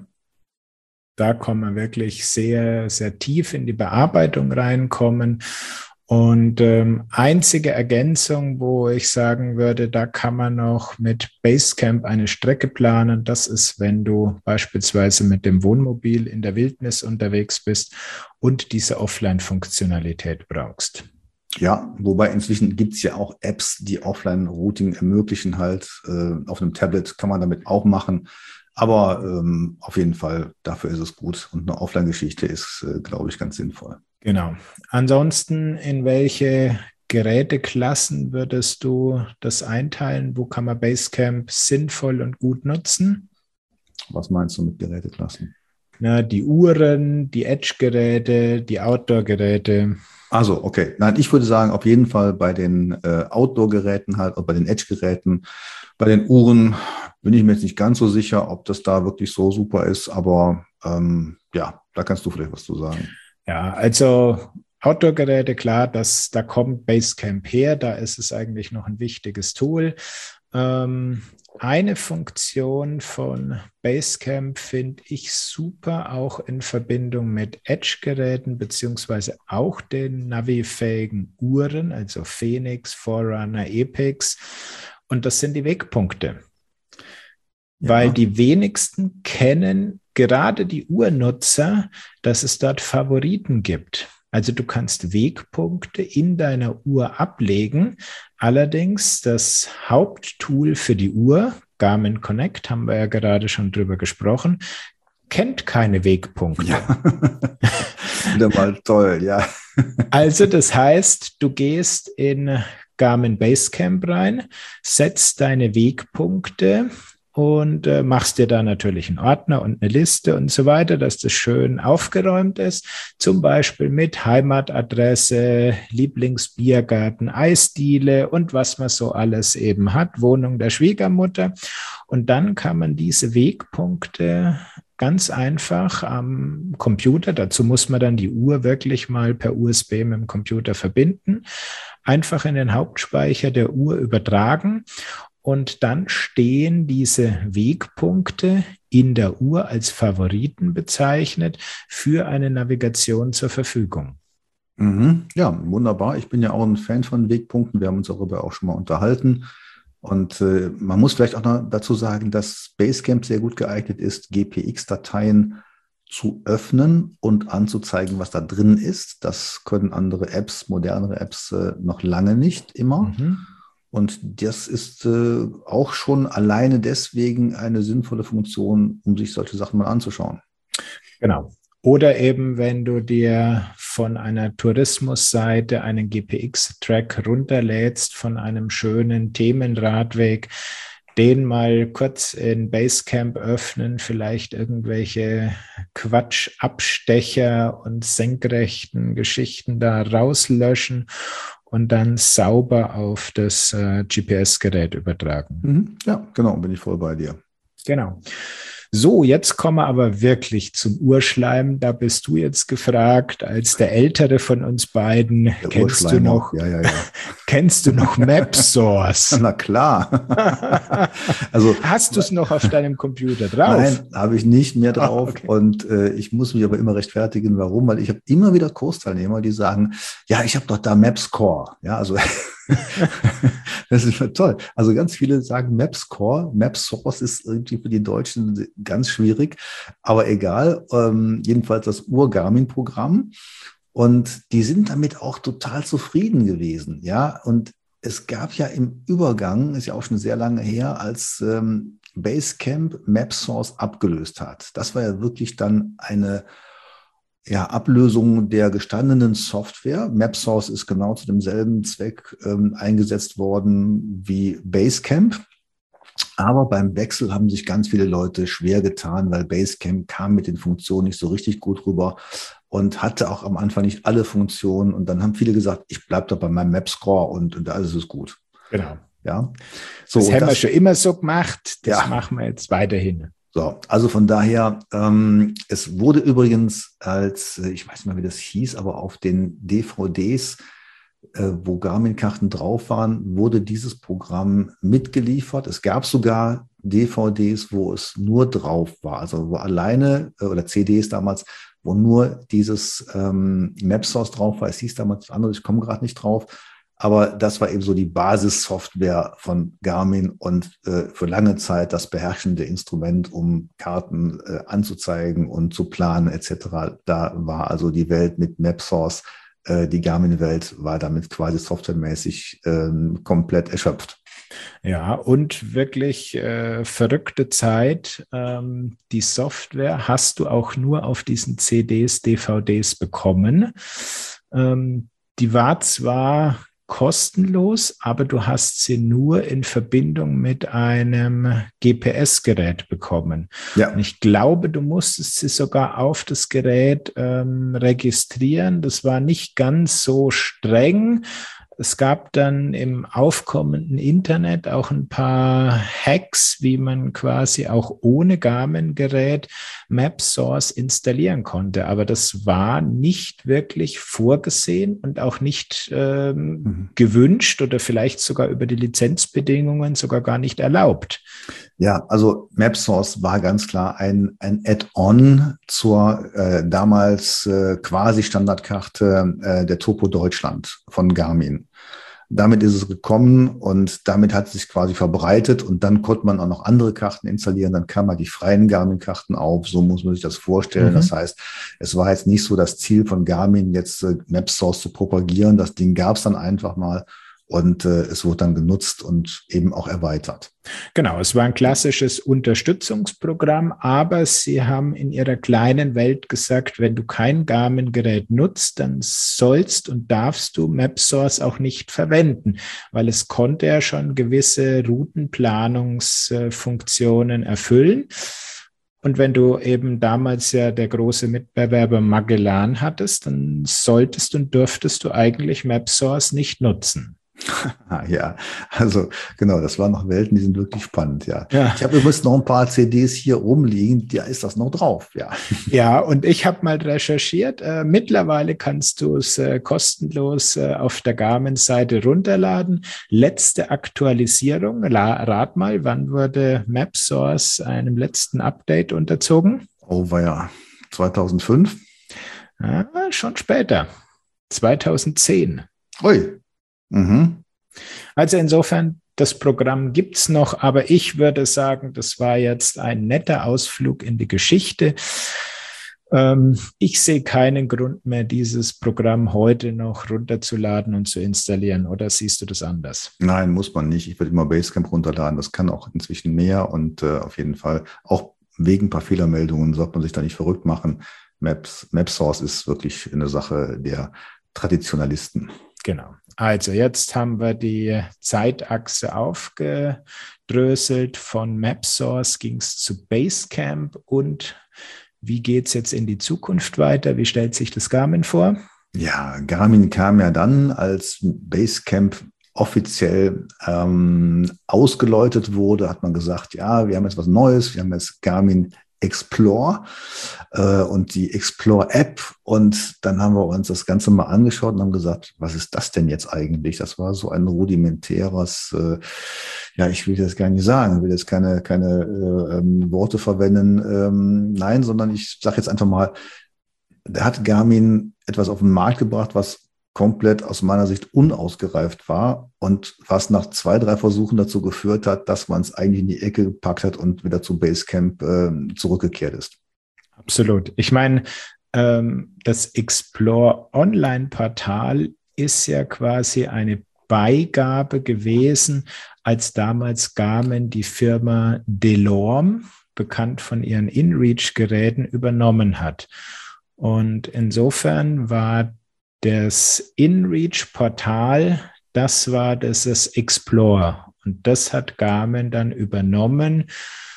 Da kann man wirklich sehr, sehr tief in die Bearbeitung reinkommen. Und ähm, einzige Ergänzung, wo ich sagen würde, da kann man noch mit Basecamp eine Strecke planen. Das ist, wenn du beispielsweise mit dem Wohnmobil in der Wildnis unterwegs bist und diese Offline-Funktionalität brauchst.
Ja, wobei inzwischen gibt es ja auch Apps, die Offline-Routing ermöglichen halt. Äh, auf einem Tablet kann man damit auch machen. Aber ähm, auf jeden Fall, dafür ist es gut. Und eine Offline-Geschichte ist, äh, glaube ich, ganz sinnvoll.
Genau. Ansonsten, in welche Geräteklassen würdest du das einteilen? Wo kann man Basecamp sinnvoll und gut nutzen?
Was meinst du mit Geräteklassen?
Na, die Uhren, die Edge-Geräte, die Outdoor-Geräte.
Also, okay. Nein, ich würde sagen, auf jeden Fall bei den äh, Outdoor-Geräten halt und bei den Edge-Geräten. Bei den Uhren bin ich mir jetzt nicht ganz so sicher, ob das da wirklich so super ist, aber ähm, ja, da kannst du vielleicht was zu sagen.
Ja, also Outdoor-Geräte, klar, das, da kommt Basecamp her, da ist es eigentlich noch ein wichtiges Tool. Ähm, eine Funktion von Basecamp finde ich super, auch in Verbindung mit Edge-Geräten, beziehungsweise auch den Navi-fähigen Uhren, also Fenix, Forerunner, Epix. Und das sind die Wegpunkte. Ja. Weil die wenigsten kennen, gerade die Uhrnutzer, dass es dort Favoriten gibt. Also du kannst Wegpunkte in deiner Uhr ablegen. Allerdings das Haupttool für die Uhr, Garmin Connect, haben wir ja gerade schon drüber gesprochen, kennt keine Wegpunkte.
Ja, wieder mal toll, ja.
Also das heißt, du gehst in Garmin Basecamp rein, setzt deine Wegpunkte und äh, machst dir da natürlich einen Ordner und eine Liste und so weiter, dass das schön aufgeräumt ist. Zum Beispiel mit Heimatadresse, Lieblingsbiergarten, Eisdiele und was man so alles eben hat, Wohnung der Schwiegermutter. Und dann kann man diese Wegpunkte ganz einfach am Computer, dazu muss man dann die Uhr wirklich mal per U S B mit dem Computer verbinden, einfach in den Hauptspeicher der Uhr übertragen. Und dann stehen diese Wegpunkte in der Uhr als Favoriten bezeichnet für eine Navigation zur Verfügung.
Mhm. Ja, wunderbar. Ich bin ja auch ein Fan von Wegpunkten. Wir haben uns darüber auch schon mal unterhalten. Und äh, man muss vielleicht auch noch dazu sagen, dass Basecamp sehr gut geeignet ist, G P X-Dateien zu öffnen und anzuzeigen, was da drin ist. Das können andere Apps, modernere Apps äh, noch lange nicht immer. Mhm. Und das ist äh, auch schon alleine deswegen eine sinnvolle Funktion, um sich solche Sachen mal anzuschauen.
Genau. Oder eben, wenn du dir von einer Tourismusseite einen G P X-Track runterlädst von einem schönen Themenradweg, den mal kurz in Basecamp öffnen, vielleicht irgendwelche Quatschabstecher und senkrechten Geschichten da rauslöschen und dann sauber auf das äh, G P S-Gerät übertragen.
Mhm. Ja, genau, bin ich voll bei dir.
Genau. So, jetzt kommen wir aber wirklich zum Urschleim. Da bist du jetzt gefragt, als der Ältere von uns beiden. Der kennst du noch,
ja, ja, ja.
Kennst du noch MapSource?
Na klar. Also,
hast du es noch auf deinem Computer drauf?
Nein, habe ich nicht mehr drauf. Ah, okay. Und äh, ich muss mich aber immer rechtfertigen. Warum? Weil ich habe immer wieder Kursteilnehmer, die sagen, ja, ich habe doch da MapScore. Ja, also das ist toll. Also ganz viele sagen MapScore. MapSource ist irgendwie für die Deutschen ganz schwierig, aber egal. Ähm, jedenfalls das Ur-Garmin-Programm. Und die sind damit auch total zufrieden gewesen. Ja, und es gab ja im Übergang, ist ja auch schon sehr lange her, als ähm, Basecamp MapSource abgelöst hat. Das war ja wirklich dann eine ja, Ablösung der gestandenen Software. MapSource ist genau zu demselben Zweck ähm, eingesetzt worden wie Basecamp. Aber beim Wechsel haben sich ganz viele Leute schwer getan, weil Basecamp kam mit den Funktionen nicht so richtig gut rüber und hatte auch am Anfang nicht alle Funktionen. Und dann haben viele gesagt, ich bleibe da bei meinem MapScore und, und alles ist gut.
Genau.
Ja.
So, das haben das, wir schon immer so gemacht. Das
ja.
machen wir jetzt weiterhin.
So, also von daher, ähm, es wurde übrigens als, ich weiß nicht mehr, wie das hieß, aber auf den D V Ds, äh, wo Garmin-Karten drauf waren, wurde dieses Programm mitgeliefert. Es gab sogar D V Ds, wo es nur drauf war, also wo alleine, äh, oder C Ds damals, wo nur dieses ähm, MapSource drauf war. Es hieß damals anderes, ich komme gerade nicht drauf. Aber das war eben so die Basissoftware von Garmin und äh, für lange Zeit das beherrschende Instrument, um Karten äh, anzuzeigen und zu planen et cetera. Da war also die Welt mit MapSource, äh, die Garmin-Welt war damit quasi softwaremäßig äh, komplett erschöpft.
Ja, und wirklich äh, verrückte Zeit. Ähm, die Software hast du auch nur auf diesen C Ds, D V Ds bekommen. Ähm, die war zwar kostenlos, aber du hast sie nur in Verbindung mit einem G P S-Gerät bekommen.
Ja.
Und ich glaube, du musstest sie sogar auf das Gerät ähm, registrieren. Das war nicht ganz so streng. Es gab dann im aufkommenden Internet auch ein paar Hacks, wie man quasi auch ohne Garmin-Gerät MapSource installieren konnte. Aber das war nicht wirklich vorgesehen und auch nicht ähm, mhm. gewünscht oder vielleicht sogar über die Lizenzbedingungen sogar gar nicht erlaubt.
Ja, also MapSource war ganz klar ein, ein Add-on zur äh, damals äh, quasi Standardkarte äh, der Topo Deutschland von Garmin. Damit ist es gekommen und damit hat es sich quasi verbreitet und dann konnte man auch noch andere Karten installieren, dann kam man die freien Garmin-Karten auf, so muss man sich das vorstellen. Mhm. Das heißt, es war jetzt nicht so das Ziel von Garmin, jetzt äh, MapSource zu propagieren, das Ding gab es dann einfach mal und äh, es wurde dann genutzt und eben auch erweitert.
Genau, es war ein klassisches Unterstützungsprogramm, aber sie haben in ihrer kleinen Welt gesagt, wenn du kein Garmin-Gerät nutzt, dann sollst und darfst du MapSource auch nicht verwenden, weil es konnte ja schon gewisse Routenplanungsfunktionen erfüllen. Und wenn du eben damals ja der große Mitbewerber Magellan hattest, dann solltest und dürftest du eigentlich MapSource nicht nutzen.
Ja, also genau, das waren noch Welten, die sind wirklich spannend, ja.
Ja.
Ich habe übrigens noch ein paar C Ds hier rumliegen, da ist das noch drauf, ja.
Ja, und ich habe mal recherchiert, äh, mittlerweile kannst du es äh, kostenlos äh, auf der Garmin-Seite runterladen. Letzte Aktualisierung, La- rat mal, wann wurde MapSource einem letzten Update unterzogen?
Oh, war ja zweitausendfünf?
Ja, schon später, zweitausendzehn.
Ui. Mhm.
Also insofern, das Programm gibt es noch, aber ich würde sagen, das war jetzt ein netter Ausflug in die Geschichte. Ähm, ich sehe keinen Grund mehr, dieses Programm heute noch runterzuladen und zu installieren. Oder siehst du das anders?
Nein, muss man nicht. Ich würde immer Basecamp runterladen. Das kann auch inzwischen mehr und äh, auf jeden Fall auch wegen ein paar Fehlermeldungen sollte man sich da nicht verrückt machen. Maps, MapSource ist wirklich eine Sache der Traditionalisten.
Genau. Also jetzt haben wir die Zeitachse aufgedröselt. Von MapSource ging es zu Basecamp. Und wie geht es jetzt in die Zukunft weiter? Wie stellt sich das Garmin vor?
Ja, Garmin kam ja dann, als Basecamp offiziell ähm, ausgeläutet wurde, hat man gesagt, ja, wir haben jetzt was Neues, wir haben jetzt Garmin Explore äh, und die Explore-App, und dann haben wir uns das Ganze mal angeschaut und haben gesagt, was ist das denn jetzt eigentlich? Das war so ein rudimentäres, äh, ja, ich will das gar nicht sagen, will jetzt keine, keine äh, ähm, Worte verwenden, ähm, nein, sondern ich sage jetzt einfach mal, da hat Garmin etwas auf den Markt gebracht, was komplett aus meiner Sicht unausgereift war und was nach zwei, drei Versuchen dazu geführt hat, dass man es eigentlich in die Ecke gepackt hat und wieder zu Basecamp äh, zurückgekehrt ist.
Absolut. Ich meine, ähm, das Explore Online-Portal ist ja quasi eine Beigabe gewesen, als damals Garmin die Firma Delorme, bekannt von ihren InReach-Geräten, übernommen hat. Und insofern war das InReach-Portal, das war das, das Explore. Und das hat Garmin dann übernommen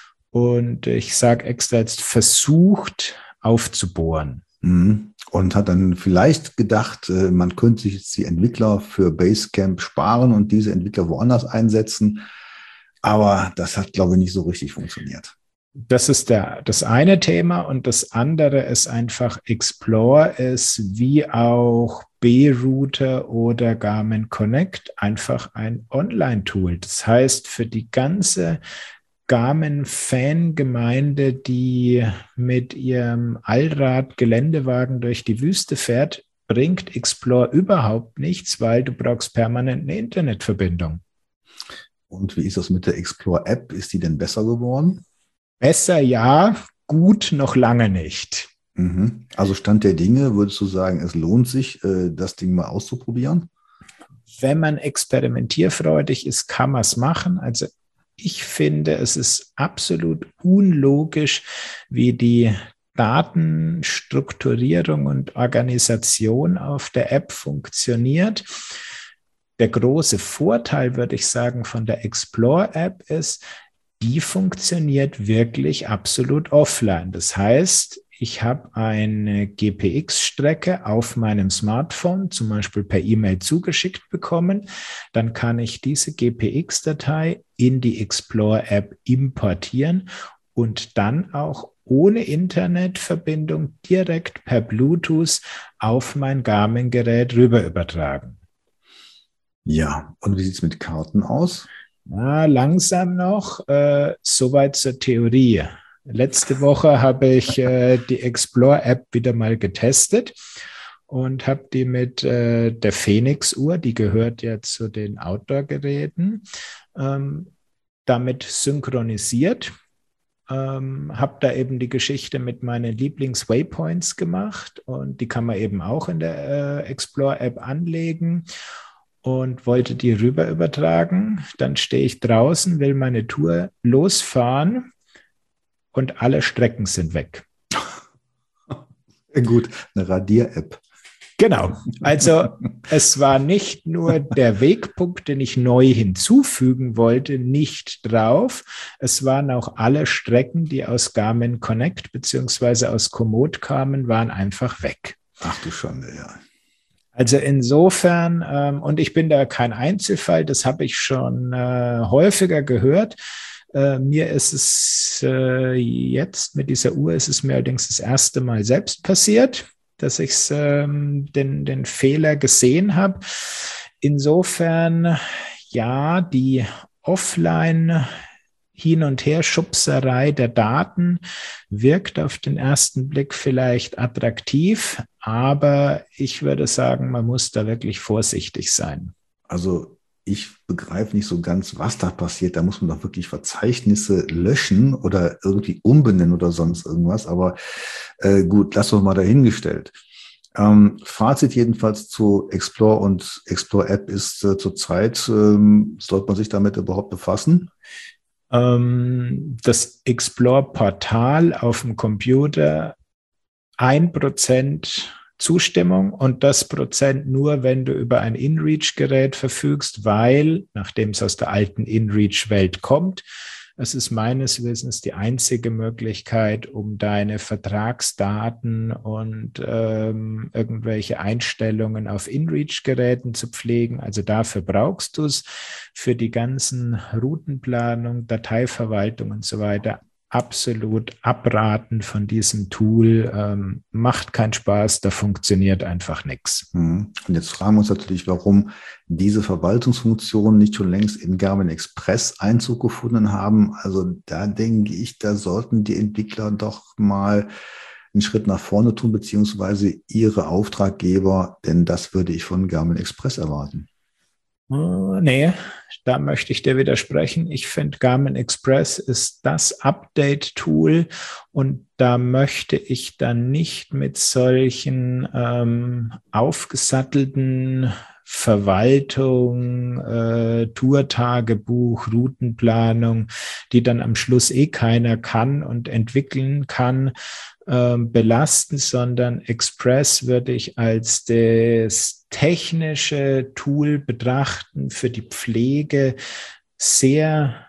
und ich sage extra jetzt versucht aufzubohren.
Und hat dann vielleicht gedacht, man könnte sich jetzt die Entwickler für Basecamp sparen und diese Entwickler woanders einsetzen. Aber das hat, glaube ich, nicht so richtig funktioniert.
Das ist der, das eine Thema, und das andere ist einfach, Explore ist wie auch B-Router oder Garmin Connect einfach ein Online-Tool. Das heißt, für die ganze Garmin-Fangemeinde, die mit ihrem Allrad-Geländewagen durch die Wüste fährt, bringt Explore überhaupt nichts, weil du brauchst permanent eine Internetverbindung.
Und wie ist das mit der Explore-App? Ist die denn besser geworden?
Besser ja, gut noch lange nicht.
Mhm. Also Stand der Dinge, würdest du sagen, es lohnt sich, das Ding mal auszuprobieren?
Wenn man experimentierfreudig ist, kann man es machen. Also ich finde, es ist absolut unlogisch, wie die Datenstrukturierung und Organisation auf der App funktioniert. Der große Vorteil, würde ich sagen, von der Explore-App ist, die funktioniert wirklich absolut offline. Das heißt, ich habe eine G P X-Strecke auf meinem Smartphone, zum Beispiel per E-Mail zugeschickt bekommen. Dann kann ich diese G P X-Datei in die Explore-App importieren und dann auch ohne Internetverbindung direkt per Bluetooth auf mein Garmin-Gerät rüber übertragen.
Ja, und wie sieht es mit Karten aus?
Na, langsam noch, äh, soweit zur Theorie. Letzte Woche habe ich äh, die Explore-App wieder mal getestet und habe die mit äh, der Fenix-Uhr, die gehört ja zu den Outdoor-Geräten, ähm, damit synchronisiert. Ähm, habe da eben die Geschichte mit meinen Lieblings-Waypoints gemacht und die kann man eben auch in der äh, Explore-App anlegen. und wollte die rüber übertragen. Dann stehe ich draußen, will meine Tour losfahren und alle Strecken sind weg.
Gut, eine Radier-App.
Genau, also es war nicht nur der Wegpunkt, den ich neu hinzufügen wollte, nicht drauf. Es waren auch alle Strecken, die aus Garmin Connect beziehungsweise aus Komoot kamen, waren einfach weg.
Ach du Schande, ja.
Also insofern, ähm, und ich bin da kein Einzelfall, das habe ich schon äh, häufiger gehört. Äh, mir ist es äh, jetzt mit dieser Uhr, ist es mir allerdings das erste Mal selbst passiert, dass ich ähm, den, den Fehler gesehen habe. Insofern, ja, die Offline- Hin- und Her-Schubserei der Daten wirkt auf den ersten Blick vielleicht attraktiv, aber ich würde sagen, man muss da wirklich vorsichtig sein.
Also ich begreife nicht so ganz, was da passiert. Da muss man doch wirklich Verzeichnisse löschen oder irgendwie umbenennen oder sonst irgendwas. Aber äh, gut, lass uns mal dahingestellt. Ähm, Fazit jedenfalls zu Explore und Explore App ist äh, zurzeit, ähm, sollte man sich damit überhaupt befassen?
Das Explore-Portal auf dem Computer, ein Prozent Zustimmung und das Prozent nur, wenn du über ein InReach-Gerät verfügst, weil, nachdem es aus der alten InReach-Welt kommt, es ist meines Wissens die einzige Möglichkeit, um deine Vertragsdaten und ähm, irgendwelche Einstellungen auf InReach-Geräten zu pflegen. Also dafür brauchst du es. Für die ganzen Routenplanung, Dateiverwaltung und so weiter absolut abraten von diesem Tool. Ähm, macht keinen Spaß, da funktioniert einfach nichts.
Und jetzt fragen wir uns natürlich, warum diese Verwaltungsfunktionen nicht schon längst in Garmin Express Einzug gefunden haben. Also da denke ich, da sollten die Entwickler doch mal einen Schritt nach vorne tun, beziehungsweise ihre Auftraggeber, denn das würde ich von Garmin Express erwarten.
Uh, nee, da möchte ich dir widersprechen. Ich finde, Garmin Express ist das Update-Tool und da möchte ich dann nicht mit solchen ähm, aufgesattelten Verwaltung, äh, Tourtagebuch, Routenplanung, die dann am Schluss eh keiner kann und entwickeln kann, äh, belasten, sondern Express würde ich als das technische Tool betrachten für die Pflege sehr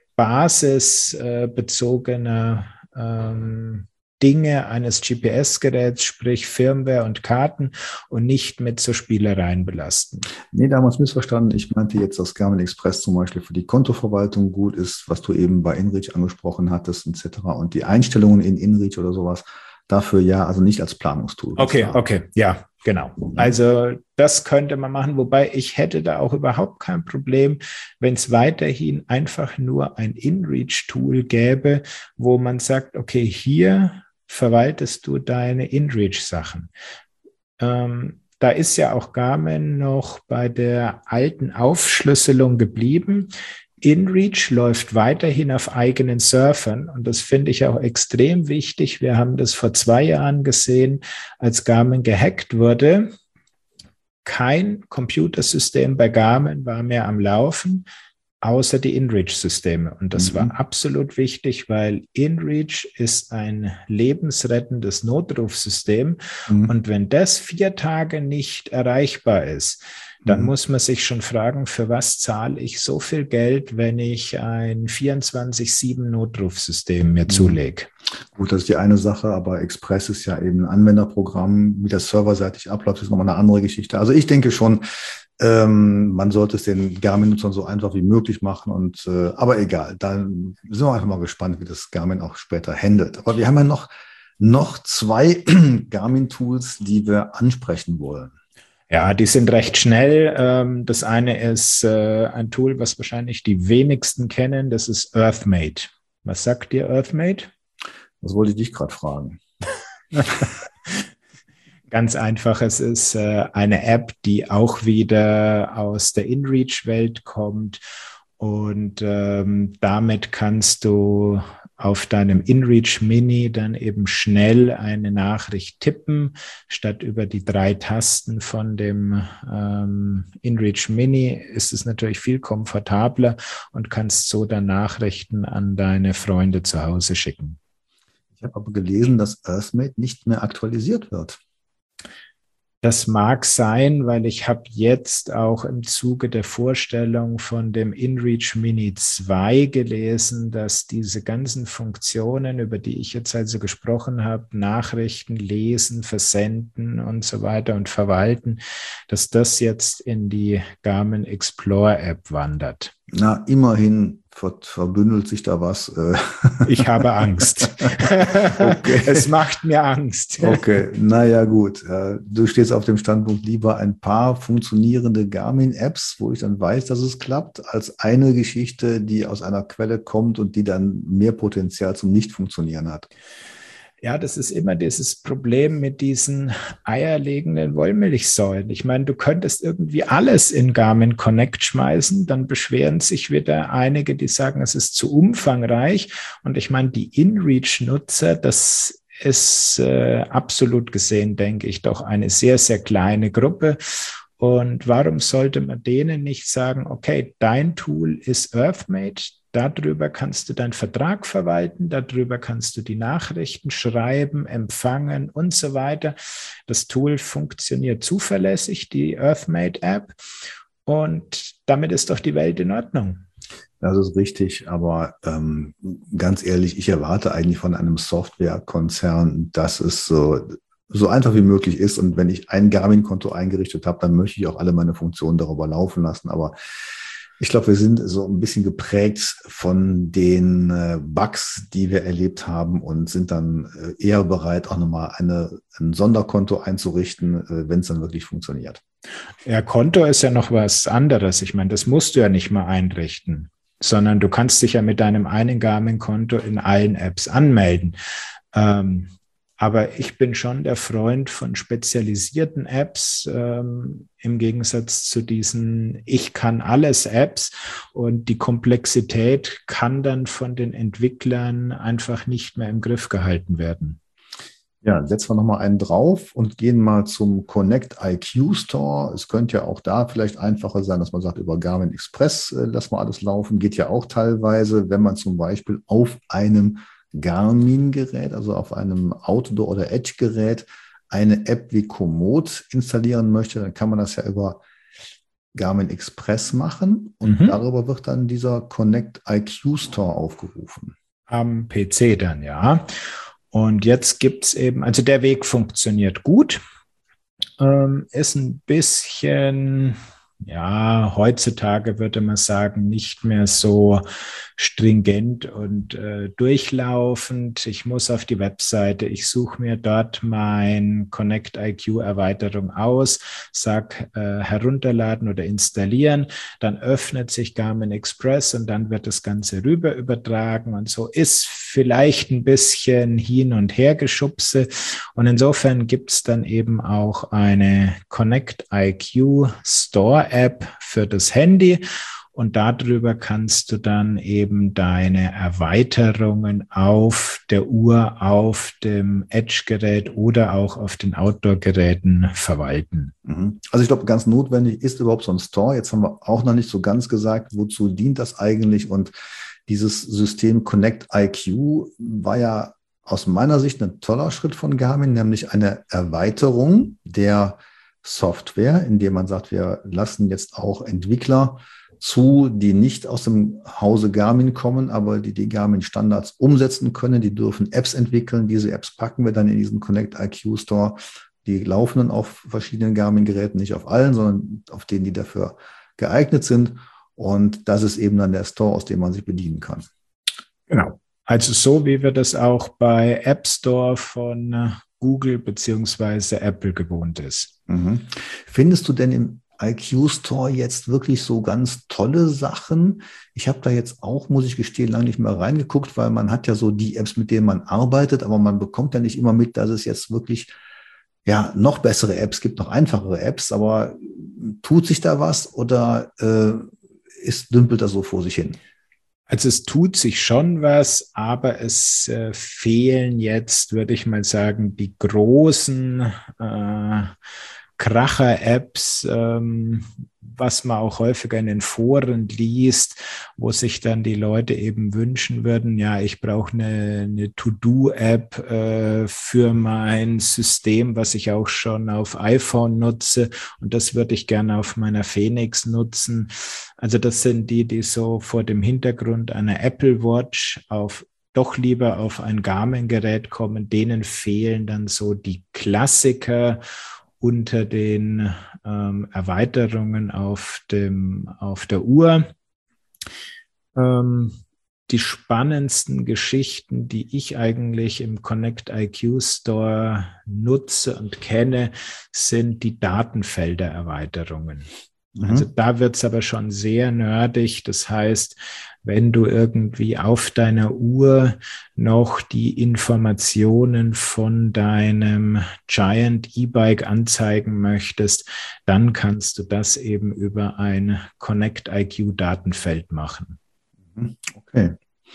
basisbezogener ähm, Dinge eines G P S-Geräts, sprich Firmware und Karten und nicht mit so Spielereien belasten.
Nee, da haben wir uns missverstanden. Ich meinte jetzt, dass Garmin Express zum Beispiel für die Kontoverwaltung gut ist, was du eben bei InReach angesprochen hattest et cetera. Und die Einstellungen in InReach oder sowas, dafür ja, also nicht als Planungstool.
Okay, okay, ja, genau. Also das könnte man machen, wobei ich hätte da auch überhaupt kein Problem, wenn es weiterhin einfach nur ein InReach-Tool gäbe, wo man sagt, okay, hier verwaltest du deine InReach-Sachen. Ähm, da ist ja auch Garmin noch bei der alten Aufschlüsselung geblieben. InReach läuft weiterhin auf eigenen Surfern und das finde ich auch extrem wichtig. Wir haben das vor zwei Jahren gesehen, als Garmin gehackt wurde. Kein Computersystem bei Garmin war mehr am Laufen, außer die InReach-Systeme. Und das mhm. war absolut wichtig, weil InReach ist ein lebensrettendes Notrufsystem. Mhm. Und wenn das vier Tage nicht erreichbar ist, dann mhm. muss man sich schon fragen, für was zahle ich so viel Geld, wenn ich ein vierundzwanzig sieben Notrufsystem mir mhm. zulege?
Gut, das ist die eine Sache, aber Express ist ja eben ein Anwenderprogramm. Wie das serverseitig abläuft, ist nochmal eine andere Geschichte. Also ich denke schon, ähm, man sollte es den Garmin-Nutzern so einfach wie möglich machen. Und äh, aber egal, dann sind wir einfach mal gespannt, wie das Garmin auch später handelt. Aber wir haben ja noch, noch zwei Garmin-Tools, die wir ansprechen wollen.
Ja, die sind recht schnell. Das eine ist ein Tool, was wahrscheinlich die wenigsten kennen. Das ist EarthMate. Was sagt dir EarthMate?
Das wollte ich dich gerade fragen.
Ganz einfach, es ist eine App, die auch wieder aus der InReach-Welt kommt und ähm, damit kannst du auf deinem InReach Mini dann eben schnell eine Nachricht tippen, statt über die drei Tasten von dem ähm, InReach Mini ist es natürlich viel komfortabler und kannst so dann Nachrichten an deine Freunde zu Hause schicken.
Ich habe aber gelesen, dass Earthmate nicht mehr aktualisiert wird.
Das mag sein, weil ich habe jetzt auch im Zuge der Vorstellung von dem InReach Mini zwei gelesen, dass diese ganzen Funktionen, über die ich jetzt also gesprochen habe, Nachrichten lesen, versenden und so weiter und verwalten, dass das jetzt in die Garmin Explore App wandert.
Na, immerhin verbündelt sich da was.
Ich habe Angst. Okay. Es macht mir Angst.
Okay, naja gut. Du stehst auf dem Standpunkt, lieber ein paar funktionierende Garmin-Apps, wo ich dann weiß, dass es klappt, als eine Geschichte, die aus einer Quelle kommt und die dann mehr Potenzial zum Nicht-Funktionieren hat.
Ja, das ist immer dieses Problem mit diesen eierlegenden Wollmilchsäulen. Ich meine, du könntest irgendwie alles in Garmin Connect schmeißen, dann beschweren sich wieder einige, die sagen, es ist zu umfangreich. Und ich meine, die InReach-Nutzer, das ist äh, absolut gesehen, denke ich, doch eine sehr, sehr kleine Gruppe. Und warum sollte man denen nicht sagen, okay, dein Tool ist Earthmate, darüber kannst du deinen Vertrag verwalten, darüber kannst du die Nachrichten schreiben, empfangen und so weiter. Das Tool funktioniert zuverlässig, die Earthmate-App, und damit ist doch die Welt in Ordnung.
Das ist richtig, aber ähm, ganz ehrlich, ich erwarte eigentlich von einem Softwarekonzern, dass es so so einfach wie möglich ist. Und wenn ich ein Garmin-Konto eingerichtet habe, dann möchte ich auch alle meine Funktionen darüber laufen lassen. Aber ich glaube, wir sind so ein bisschen geprägt von den äh, Bugs, die wir erlebt haben, und sind dann äh, eher bereit, auch nochmal eine, ein Sonderkonto einzurichten, äh, wenn es dann wirklich funktioniert.
Ja, Konto ist ja noch was anderes. Ich meine, das musst du ja nicht mal einrichten, sondern du kannst dich ja mit deinem einen Garmin-Konto in allen Apps anmelden. Ähm, Aber ich bin schon der Freund von spezialisierten Apps, ähm, im Gegensatz zu diesen Ich-kann-alles-Apps. Und die Komplexität kann dann von den Entwicklern einfach nicht mehr im Griff gehalten werden.
Ja, setzen wir nochmal einen drauf und gehen mal zum Connect I Q Store. Es könnte ja auch da vielleicht einfacher sein, dass man sagt, über Garmin Express äh, lassen wir alles laufen. Geht ja auch teilweise, wenn man zum Beispiel auf einem Garmin-Gerät, also auf einem Outdoor- oder Edge-Gerät, eine App wie Komoot installieren möchte, dann kann man das ja über Garmin Express machen, und mhm. darüber wird dann dieser Connect I Q Store aufgerufen.
Am P C dann, ja. Und jetzt gibt es eben, also der Weg funktioniert gut, ähm, ist ein bisschen, ja, heutzutage würde man sagen, nicht mehr so stringent und äh, durchlaufend. Ich muss auf die Webseite, ich suche mir dort mein Connect I Q Erweiterung aus, sag äh, herunterladen oder installieren, dann öffnet sich Garmin Express und dann wird das Ganze rüber übertragen, und so ist vielleicht ein bisschen hin und her geschubse, und insofern gibt es dann eben auch eine Connect I Q Store App für das Handy, und darüber kannst du dann eben deine Erweiterungen auf der Uhr, auf dem Edge-Gerät oder auch auf den Outdoor-Geräten verwalten.
Also ich glaube, ganz notwendig ist überhaupt so ein Store. Jetzt haben wir auch noch nicht so ganz gesagt, wozu dient das eigentlich, und dieses System Connect I Q war ja aus meiner Sicht ein toller Schritt von Garmin, nämlich eine Erweiterung der Software, indem man sagt, wir lassen jetzt auch Entwickler zu, die nicht aus dem Hause Garmin kommen, aber die die Garmin-Standards umsetzen können. Die dürfen Apps entwickeln. Diese Apps packen wir dann in diesen Connect I Q Store. Die laufen dann auf verschiedenen Garmin-Geräten, nicht auf allen, sondern auf denen, die dafür geeignet sind. Und das ist eben dann der Store, aus dem man sich bedienen kann.
Genau. Also so, wie wir das auch bei App Store von Google beziehungsweise Apple gewohnt ist.
Mhm. Findest du denn im I Q Store jetzt wirklich so ganz tolle Sachen? Ich habe da jetzt auch, muss ich gestehen, lange nicht mehr reingeguckt, weil man hat ja so die Apps, mit denen man arbeitet, aber man bekommt ja nicht immer mit, dass es jetzt wirklich ja noch bessere Apps gibt, noch einfachere Apps. Aber tut sich da was, oder äh, ist, dümpelt das so vor sich hin?
Also es tut sich schon was, aber es äh, fehlen jetzt, würde ich mal sagen, die großen äh, Kracher-Apps, ähm, was man auch häufiger in den Foren liest, wo sich dann die Leute eben wünschen würden, ja, ich brauche eine, eine To-Do-App äh, für mein System, was ich auch schon auf iPhone nutze, und das würde ich gerne auf meiner Phoenix nutzen. Also das sind die, die so vor dem Hintergrund einer Apple Watch auf doch lieber auf ein Garmin-Gerät kommen. Denen fehlen dann so die Klassiker unter den ähm, Erweiterungen auf dem, auf der Uhr. Ähm, die spannendsten Geschichten, die ich eigentlich im Connect I Q Store nutze und kenne, sind die Datenfelder-Erweiterungen. Mhm. Also da wird es aber schon sehr nerdig. Das heißt, wenn du irgendwie auf deiner Uhr noch die Informationen von deinem Giant E-Bike anzeigen möchtest, dann kannst du das eben über ein Connect I Q Datenfeld machen.
Okay.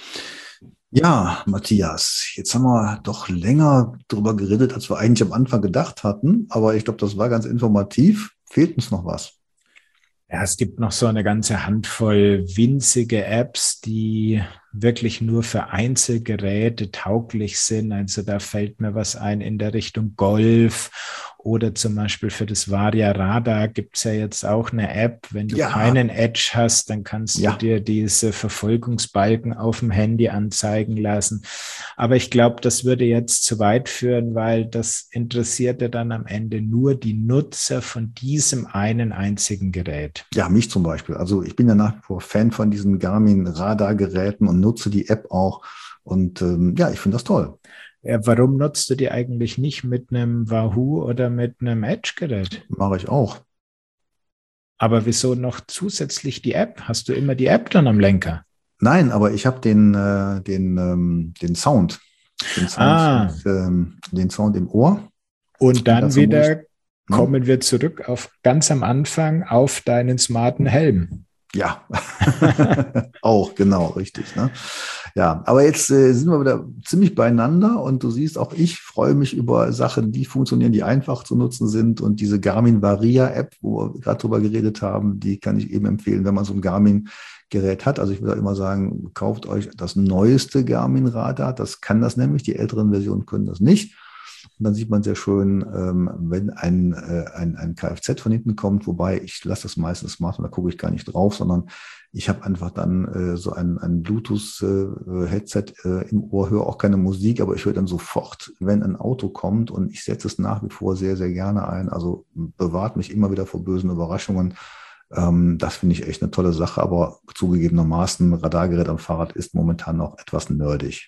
Ja, Matthias, jetzt haben wir doch länger darüber geredet, als wir eigentlich am Anfang gedacht hatten. Aber ich glaube, das war ganz informativ. Fehlt uns noch was?
Ja, es gibt noch so eine ganze Handvoll winzige Apps, die wirklich nur für Einzelgeräte tauglich sind. Also da fällt mir was ein in der Richtung Golf oder zum Beispiel für das Varia Radar gibt es ja jetzt auch eine App. Wenn du ja. keinen Edge hast, dann kannst ja. du dir diese Verfolgungsbalken auf dem Handy anzeigen lassen. Aber ich glaube, das würde jetzt zu weit führen, weil das interessiert ja dann am Ende nur die Nutzer von diesem einen einzigen Gerät.
Ja, mich zum Beispiel. Also ich bin ja nach wie vor Fan von diesen Garmin-Radar-Geräten und nutze die App auch. Und ähm, ja, ich finde das toll.
Ja, warum nutzt du die eigentlich nicht mit einem Wahoo oder mit einem Edge-Gerät?
Mache ich auch.
Aber wieso noch zusätzlich die App? Hast du immer die App dann am Lenker?
Nein, aber ich habe den, äh, den, ähm, den Sound. Den Sound,
ah.
mit, ähm, den Sound im Ohr.
Und dann und wieder ich, kommen ja. wir zurück auf ganz am Anfang auf deinen smarten Helm.
Ja, auch, genau, richtig. Ne? Ja, aber jetzt äh, sind wir wieder ziemlich beieinander und du siehst, auch ich freue mich über Sachen, die funktionieren, die einfach zu nutzen sind, und diese Garmin Varia App, wo wir gerade drüber geredet haben, die kann ich eben empfehlen, wenn man so ein Garmin-Gerät hat. Also ich würde immer sagen, kauft euch das neueste Garmin-Radar, das kann das nämlich, die älteren Versionen können das nicht. Und dann sieht man sehr schön, ähm, wenn ein, äh, ein, ein Kfz von hinten kommt, wobei ich lasse das meistens machen, da gucke ich gar nicht drauf, sondern ich habe einfach dann äh, so ein, ein Bluetooth-Headset äh, im Ohr, höre auch keine Musik, aber ich höre dann sofort, wenn ein Auto kommt, und ich setze es nach wie vor sehr, sehr gerne ein. Also bewahrt mich immer wieder vor bösen Überraschungen. Ähm, das finde ich echt eine tolle Sache, aber zugegebenermaßen, Radargerät am Fahrrad ist momentan noch etwas nerdig.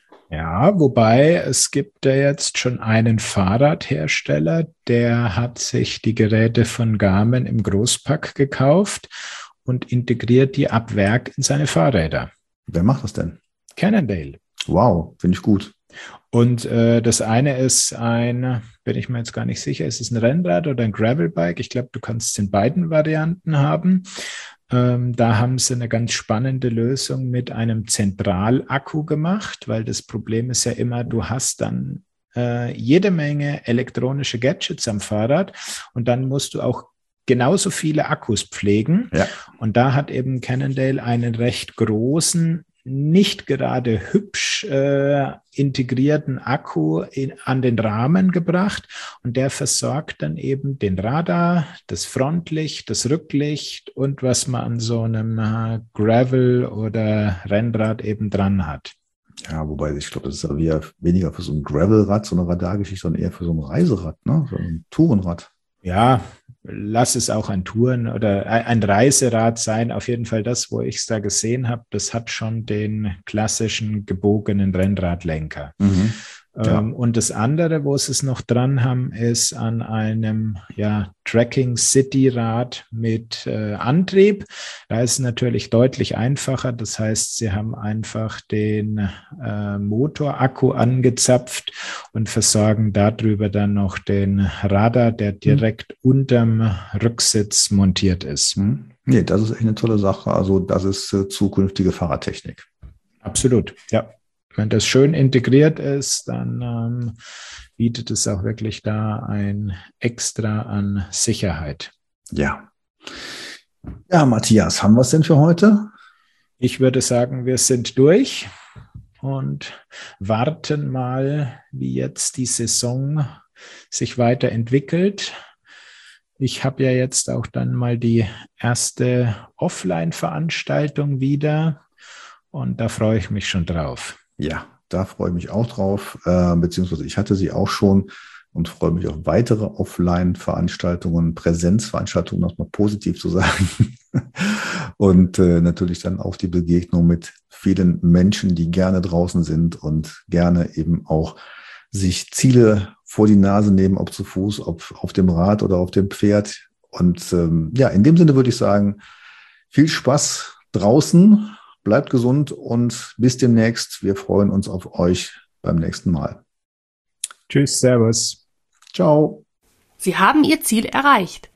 Ja, wobei es gibt ja jetzt schon einen Fahrradhersteller, der hat sich die Geräte von Garmin im Großpack gekauft und integriert die ab Werk in seine Fahrräder.
Wer macht das denn?
Cannondale.
Wow, finde ich gut.
Und äh, das eine ist ein, bin ich mir jetzt gar nicht sicher, ist es ein Rennrad oder ein Gravelbike? Ich glaube, du kannst es in beiden Varianten haben. Ähm, da haben sie eine ganz spannende Lösung mit einem Zentralakku gemacht, weil das Problem ist ja immer, du hast dann äh, jede Menge elektronische Gadgets am Fahrrad und dann musst du auch genauso viele Akkus pflegen. Ja. Und da hat eben Cannondale einen recht großen, nicht gerade hübsch äh, integrierten Akku in, an den Rahmen gebracht, und der versorgt dann eben den Radar, das Frontlicht, das Rücklicht und was man an so einem äh, Gravel oder Rennrad eben dran hat.
Ja, wobei ich glaube, das ist ja wieder weniger für so ein Gravelrad, so eine Radargeschichte, sondern eher für so ein Reiserad, ne? So ein Tourenrad.
Ja, lass es auch ein Touren- oder ein Reiserad sein. Auf jeden Fall das, wo ich es da gesehen habe, das hat schon den klassischen gebogenen Rennradlenker. Mhm. Ja. Und das andere, wo sie es noch dran haben, ist an einem ja, Tracking-City-Rad mit äh, Antrieb. Da ist es natürlich deutlich einfacher. Das heißt, sie haben einfach den äh, Motorakku angezapft und versorgen darüber dann noch den Radar, der direkt hm. unterm Rücksitz montiert ist.
Hm. Nee, das ist echt eine tolle Sache. Also das ist äh, zukünftige Fahrradtechnik.
Absolut, ja. Wenn das schön integriert ist, dann ähm, bietet es auch wirklich da ein Extra an Sicherheit.
Ja. Ja, Matthias, haben wir es denn für heute?
Ich würde sagen, wir sind durch und warten mal, wie jetzt die Saison sich weiterentwickelt. Ich habe ja jetzt auch dann mal die erste Offline-Veranstaltung wieder und da freue ich mich schon drauf.
Ja, da freue ich mich auch drauf, äh, beziehungsweise ich hatte sie auch schon und freue mich auf weitere Offline-Veranstaltungen, Präsenzveranstaltungen, um das mal positiv zu sagen. Und äh, natürlich dann auch die Begegnung mit vielen Menschen, die gerne draußen sind und gerne eben auch sich Ziele vor die Nase nehmen, ob zu Fuß, ob auf dem Rad oder auf dem Pferd. Und ähm, ja, in dem Sinne würde ich sagen, viel Spaß draußen. Bleibt gesund und bis demnächst. Wir freuen uns auf euch beim nächsten Mal.
Tschüss, servus.
Ciao.
Sie haben Ihr Ziel erreicht.